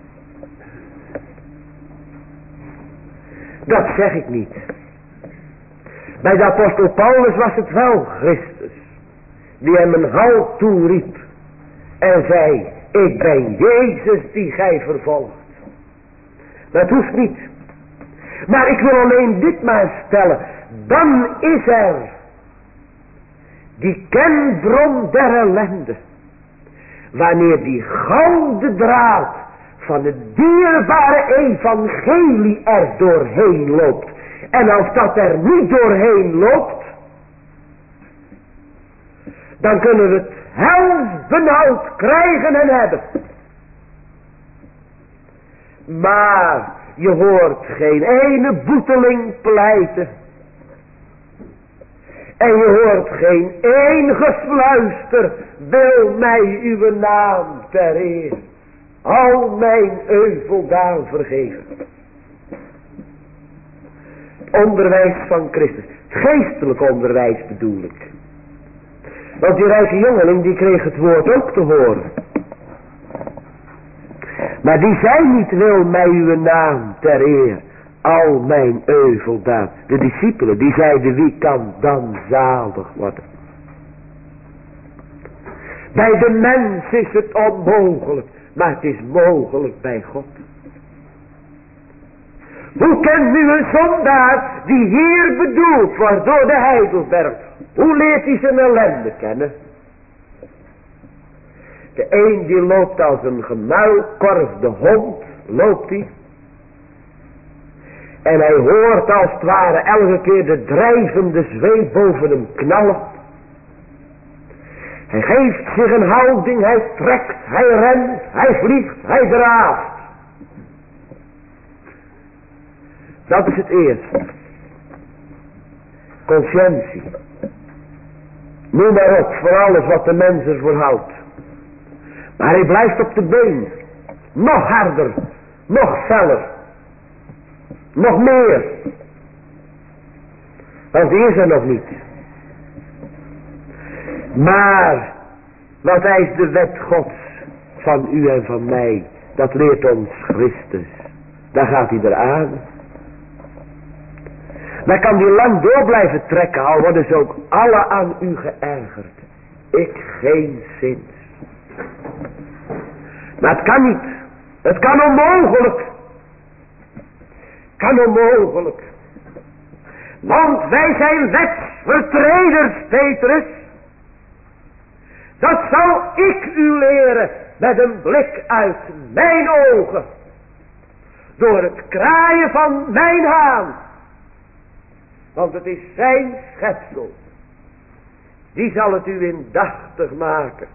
Dat zeg ik niet. Bij de apostel Paulus was het wel Christus die hem een halt toeriep en zei, ik ben Jezus die gij vervolgt. Dat hoeft niet. Maar ik wil alleen dit maar stellen. Dan is er die kenbron der ellende. Wanneer die gouden draad van het dierbare evangelie er doorheen loopt. En als dat er niet doorheen loopt, dan kunnen we het hels benauwd krijgen en hebben. Maar je hoort geen ene boeteling pleiten. En je hoort geen één gefluister, wil mij uw naam ter eer. Al mijn euveldaan vergeven. Onderwijs van Christus. Het geestelijk onderwijs bedoel ik. Want die rijke jongeling die kreeg het woord ook te horen. Maar die zei niet, wil mij uw naam ter eer. Al mijn euveldaad. De discipelen die zeiden, wie kan dan zalig worden? Bij de mens is het onmogelijk. Maar het is mogelijk bij God. Hoe kent nu een zondaar die hier bedoeld wordt door de Heidelberg? Hoe leert hij zijn ellende kennen? De een die loopt als een gemuilkorfde hond, loopt hij. En hij hoort als het ware elke keer de drijvende zweep boven hem knallen. Hij geeft zich een houding, hij trekt, hij rent, hij vliegt, hij draaft. Dat is het eerste. Conscientie. Noem maar op, voor alles wat de mens ervoor houdt. Maar hij blijft op de been. Nog harder, nog feller. Nog meer. Want die is er nog niet. Maar wat eist de wet Gods van u en van mij? Dat leert ons Christus. Daar gaat hij eraan. Maar kan die lang door blijven trekken, al worden ze ook alle aan u geërgerd. Ik geen zins. Maar het kan niet. Het kan onmogelijk. Kan onmogelijk. Want wij zijn wetsvertreders, Petrus. Dat zal ik u leren. met een blik uit mijn ogen, door het kraaien van mijn haan. Want het is zijn schepsel, die zal het u indachtig maken.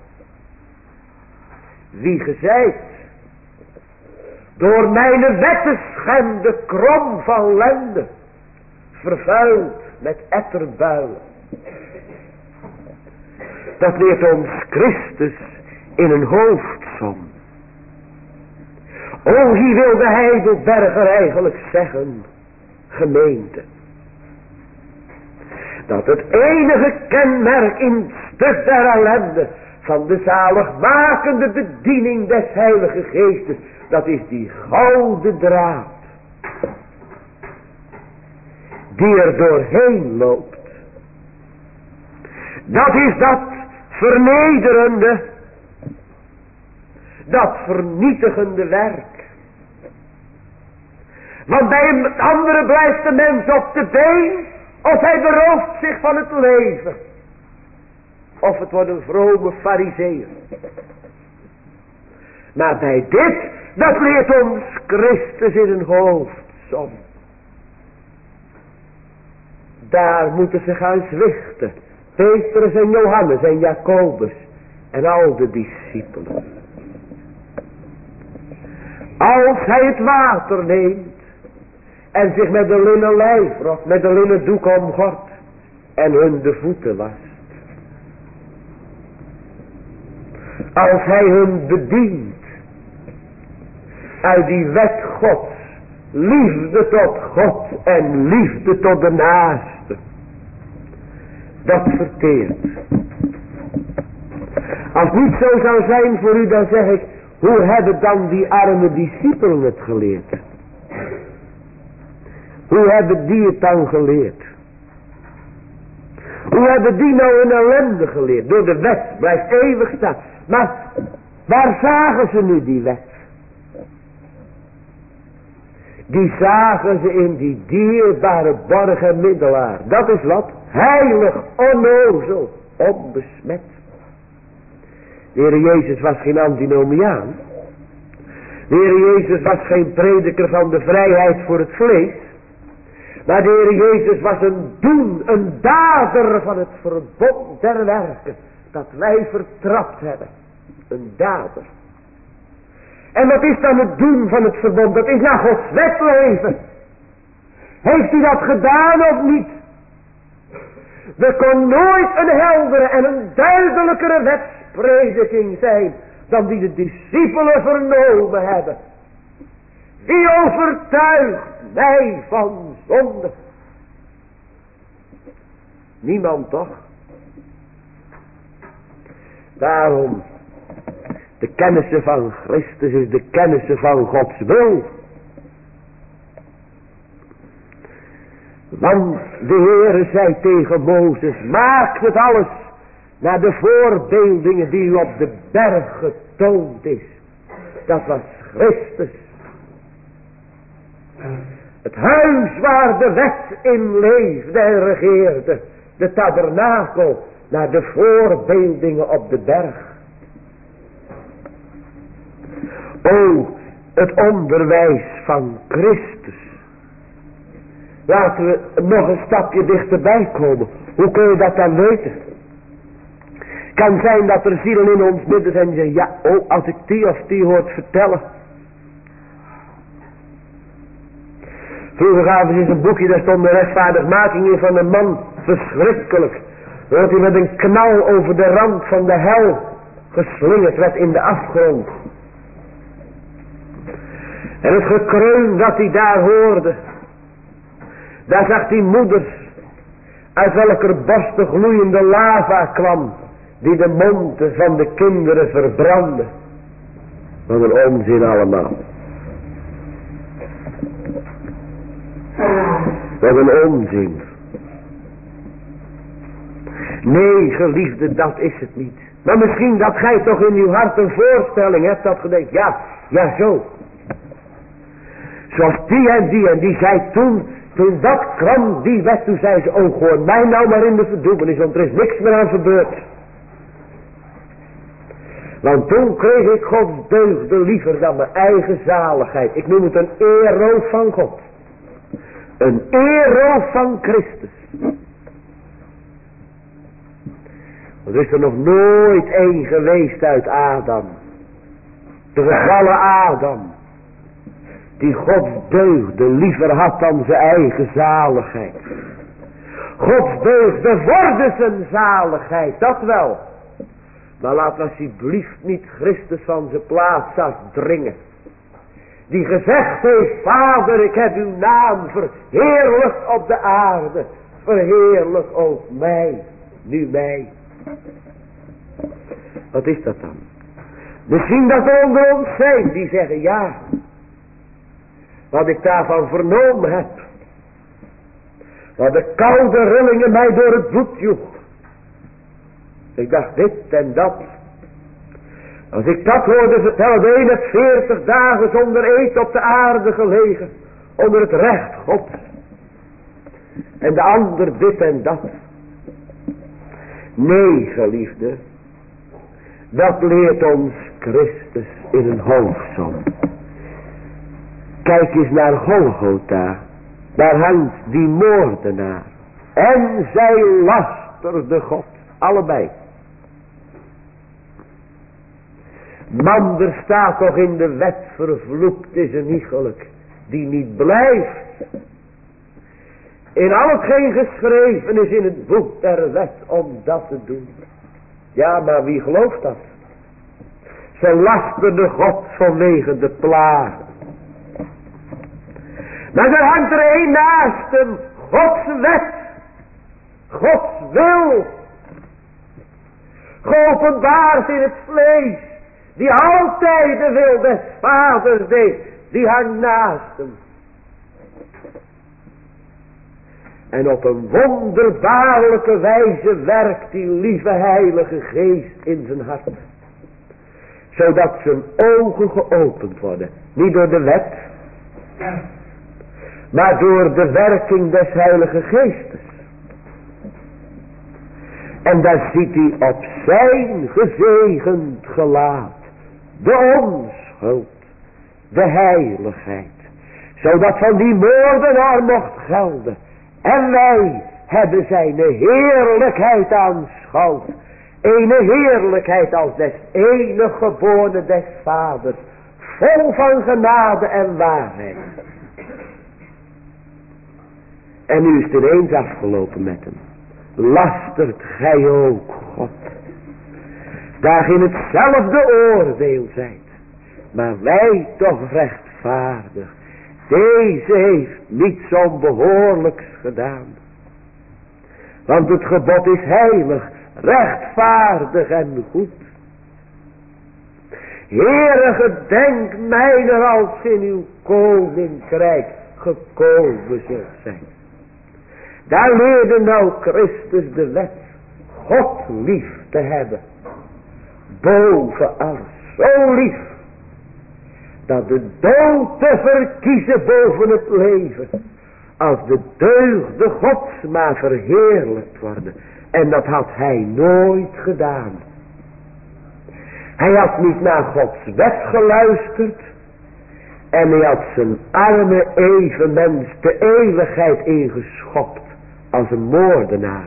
Wie ge zijt, door mijn wetten schende krom van lende, vervuild met etterbuilen. Dat leert ons Christus in een hoofdsom. O, hier wilde Heidelberger eigenlijk zeggen, gemeente, dat het enige kenmerk in het stuk der ellende van de zaligmakende bediening des Heilige Geestes, dat is die gouden draad die er doorheen loopt. Dat is dat vernederende, dat vernietigende werk. Want bij een andere blijft de mens op de been, of hij berooft zich van het leven. Of het wordt een vrome farizeeër. Maar bij dit, dat leert ons Christus in een hoofdsom. Daar moeten ze gaan zwichten. Petrus en Johannes en Jacobus en al de discipelen. Als hij het water neemt en zich met de linnen lijfrok, met de linnen doek omgort en hun de voeten wast. Als hij hun bedient uit die wet Gods, liefde tot God en liefde tot de naaste, dat verteert. Als het niet zo zou zijn voor u, dan zeg ik, hoe hebben dan die arme discipelen het geleerd? Hoe hebben die het dan geleerd? Hoe hebben die nou een ellende geleerd? Door de wet blijft eeuwig staan. Maar waar zagen ze nu die wet? Die zagen ze in die dierbare borg en middelaar. Dat is wat? Heilig, onnozel, onbesmet. De Heer Jezus was geen antinomiaan. De Heer Jezus was geen prediker van de vrijheid voor het vlees. Maar de Heer Jezus was een doen, een dader van het verbond der werken. Dat wij vertrapt hebben. Een dader. En wat is dan het doen van het verbond? Dat is naar Gods wet leven. Heeft u dat gedaan of niet? Er kon nooit een heldere en een duidelijkere wetsprediking zijn dan die de discipelen vernomen hebben. Wie overtuigt mij van zonde? Niemand toch? Daarom, de kennissen van Christus is de kennissen van Gods wil. Want de Heere zei tegen Mozes, maak het alles naar de voorbeeldingen die u op de berg getoond is. Dat was Christus. Het huis waar de wet in leefde en regeerde. De tabernakel naar de voorbeeldingen op de berg. O, het onderwijs van Christus. Laten we nog een stapje dichterbij komen. Hoe kun je dat dan weten? Kan zijn dat er zielen in ons midden zijn die zeggen, ja, oh, als ik die of die hoort vertellen. Vroeger gaven ze eens een boekje, daar stond de rechtvaardigmaking in van een man. Verschrikkelijk. Dat hij met een knal over de rand van de hel geslingerd werd in de afgrond. En het gekreun dat hij daar hoorde. Daar zag hij moeders uit welker borsten gloeiende lava kwam. Die de monden van de kinderen verbrandde. Wat een onzin allemaal. Wat een onzin. Nee, geliefde, dat is het niet. Maar misschien dat gij toch in uw hart een voorstelling hebt dat ge denkt, ja, ja zo. Zoals die en die en die zei toen, toen dat kwam, die wet, toen zei ze, oh gooi mij nou maar in de verdoemenis, want er is niks meer aan verbeurd. Want toen kreeg ik Gods deugden liever dan mijn eigen zaligheid. Ik noem het een eerroof van God. Een eerroof van Christus. Er is er nog nooit één geweest uit Adam. De gevallen Adam. Die Gods deugden liever had dan zijn eigen zaligheid. Gods deugden worden zijn zaligheid, dat wel. Maar laat alsjeblieft niet Christus van zijn plaats afdringen. Die gezegd heeft, Vader, ik heb uw naam verheerlijkt op de aarde. Verheerlijk ook mij, nu mij. Wat is dat dan? Misschien dat er onder ons zijn die zeggen, ja. Wat ik daarvan vernomen heb. Wat de koude rillingen mij door het bloed joeg. Ik dacht dit en dat. Als ik dat hoorde vertellen, de een heeft veertig dagen zonder eten op de aarde gelegen. Onder het recht Gods. En de ander dit en dat. Nee, geliefde. Dat leert ons Christus in een hoofdsom. Kijk eens naar Golgotha. Daar hangt die moordenaar. En zij lasterde God. Allebei. Man, er staat toch in de wet, vervloekt is een iegelijk die niet blijft. In al hetgeen geschreven is in het boek der wet om dat te doen. Ja, maar wie gelooft dat? Ze lasterde God vanwege de plagen. Maar er hangt er een naast hem. Gods wet. Gods wil. Geopenbaard in het vlees. Die altijd de wil des vaders deed. Die hangt naast hem. En op een wonderbaarlijke wijze werkt die lieve heilige geest in zijn hart. Zodat zijn ogen geopend worden. Niet door de wet. Maar door de werking des heilige geestes. En daar ziet hij op zijn gezegend gelaat. De onschuld. De heiligheid. Zodat van die moordenaar mocht gelden. En wij hebben zijn heerlijkheid aanschouwd. Ene heerlijkheid als des enige geborene des vaders. Vol van genade en waarheid. En nu is het ineens afgelopen met hem. Lastert gij ook God. Daar in hetzelfde oordeel zijt. Maar wij toch rechtvaardig. Deze heeft niets onbehoorlijks gedaan. Want het gebod is heilig, rechtvaardig en goed. Heere, gedenk mijner als in uw koninkrijk gekomen zult zijn. Daar leerde nou Christus de wet God lief te hebben. Boven alles, zo lief. Dat de dood te verkiezen boven het leven. Als de deugden Gods maar verheerlijkt worden. En dat had hij nooit gedaan. Hij had niet naar Gods wet geluisterd. En hij had zijn arme evenmens de eeuwigheid ingeschopt. Als een moordenaar.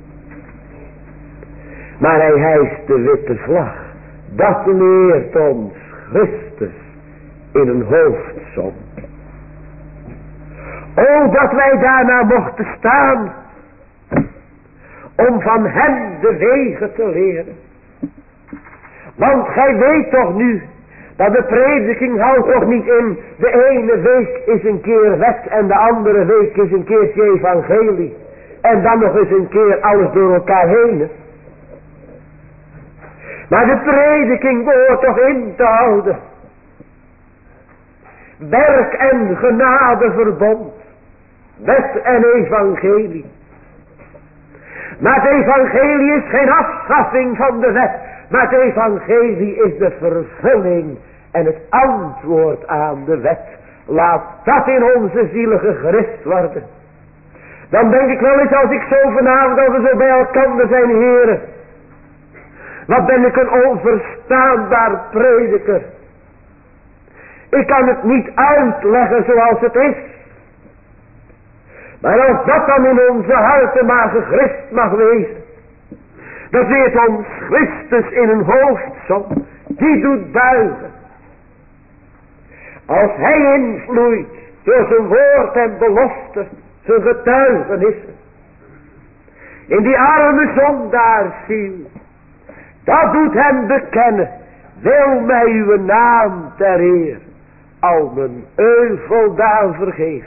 Maar hij hijst de witte vlag. Dat leert ons Christus in een hoofdsom. O, dat wij daarna mochten staan. Om van hem de wegen te leren. Want gij weet toch nu. Dat de prediking houdt toch niet in. De ene week is een keer wet. En de andere week is een keertje evangelie. En dan nog eens een keer alles door elkaar heen. Maar de prediking behoort toch in te houden. Werk en genade verbond. Wet en evangelie. Maar het evangelie is geen afschaffing van de wet. Maar het evangelie is de vervulling en het antwoord aan de wet. Laat dat in onze zielen gegrift worden. Dan denk ik wel eens als ik zo vanavond als we zo bij elkaar zijn, heren. Wat ben ik een onverstaanbaar prediker. Ik kan het niet uitleggen zoals het is. Maar als dat dan in onze harten maar gegrist mag wezen. Dat weet ons Christus in een hoofdsom. Die doet buigen. Als hij invloeit door zijn woord en belofte. Zijn getuigenissen. In die arme zondaarsziel. Dat doet hem bekennen. Wil mij uw naam ter eer. Al mijn euvel daar vergeven.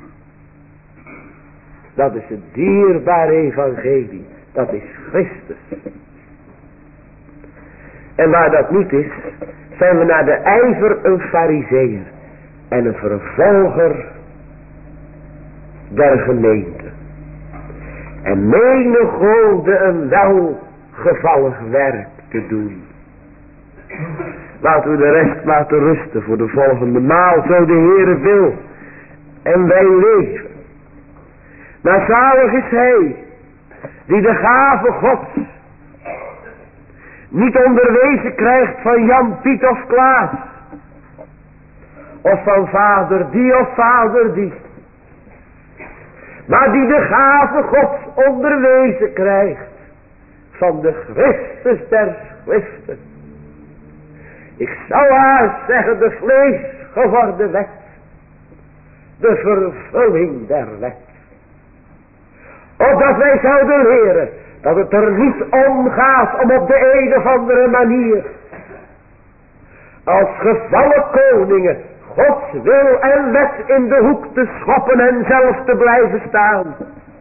Dat is het dierbare evangelie. Dat is Christus. En waar dat niet is, zijn we naar de ijver een farizeeër. En een vervolger der gemeente. En menigolde een welgevallig werk te doen. Laten we de rest laten rusten voor de volgende maal, zo de Heere wil. En wij leven. Maar zalig is hij, die de gave Gods niet onderwezen krijgt van Jan, Piet of Klaas. Of van vader die of vader die. Maar die de gave Gods onderwezen krijgt van de Christus der Schriften. Ik zou haast zeggen de vlees geworden wet. De vervulling der wet. Opdat wij zouden leren dat het er niet om gaat om op de een of andere manier als gevallen koningen Gods wil en wet in de hoek te schoppen en zelf te blijven staan.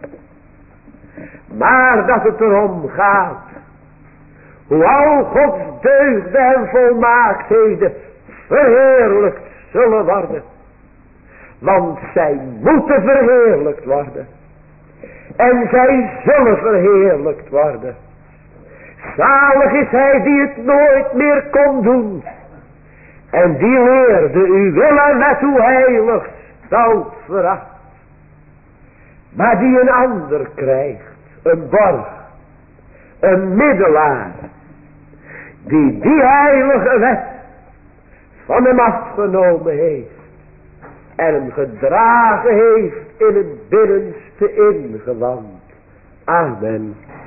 Maar dat het erom gaat hoe al Gods deugden en volmaaktheden verheerlijkt zullen worden. Want zij moeten verheerlijkt worden. En zij zullen verheerlijkt worden. Zalig is hij die het nooit meer kon doen. En die leerde u willen met uw heilig stout veracht. Maar die een ander krijgt. Een borg. Een middelaar. Die die heilige wet van hem afgenomen heeft. En hem gedragen heeft in het binnenste ingewand. Amen.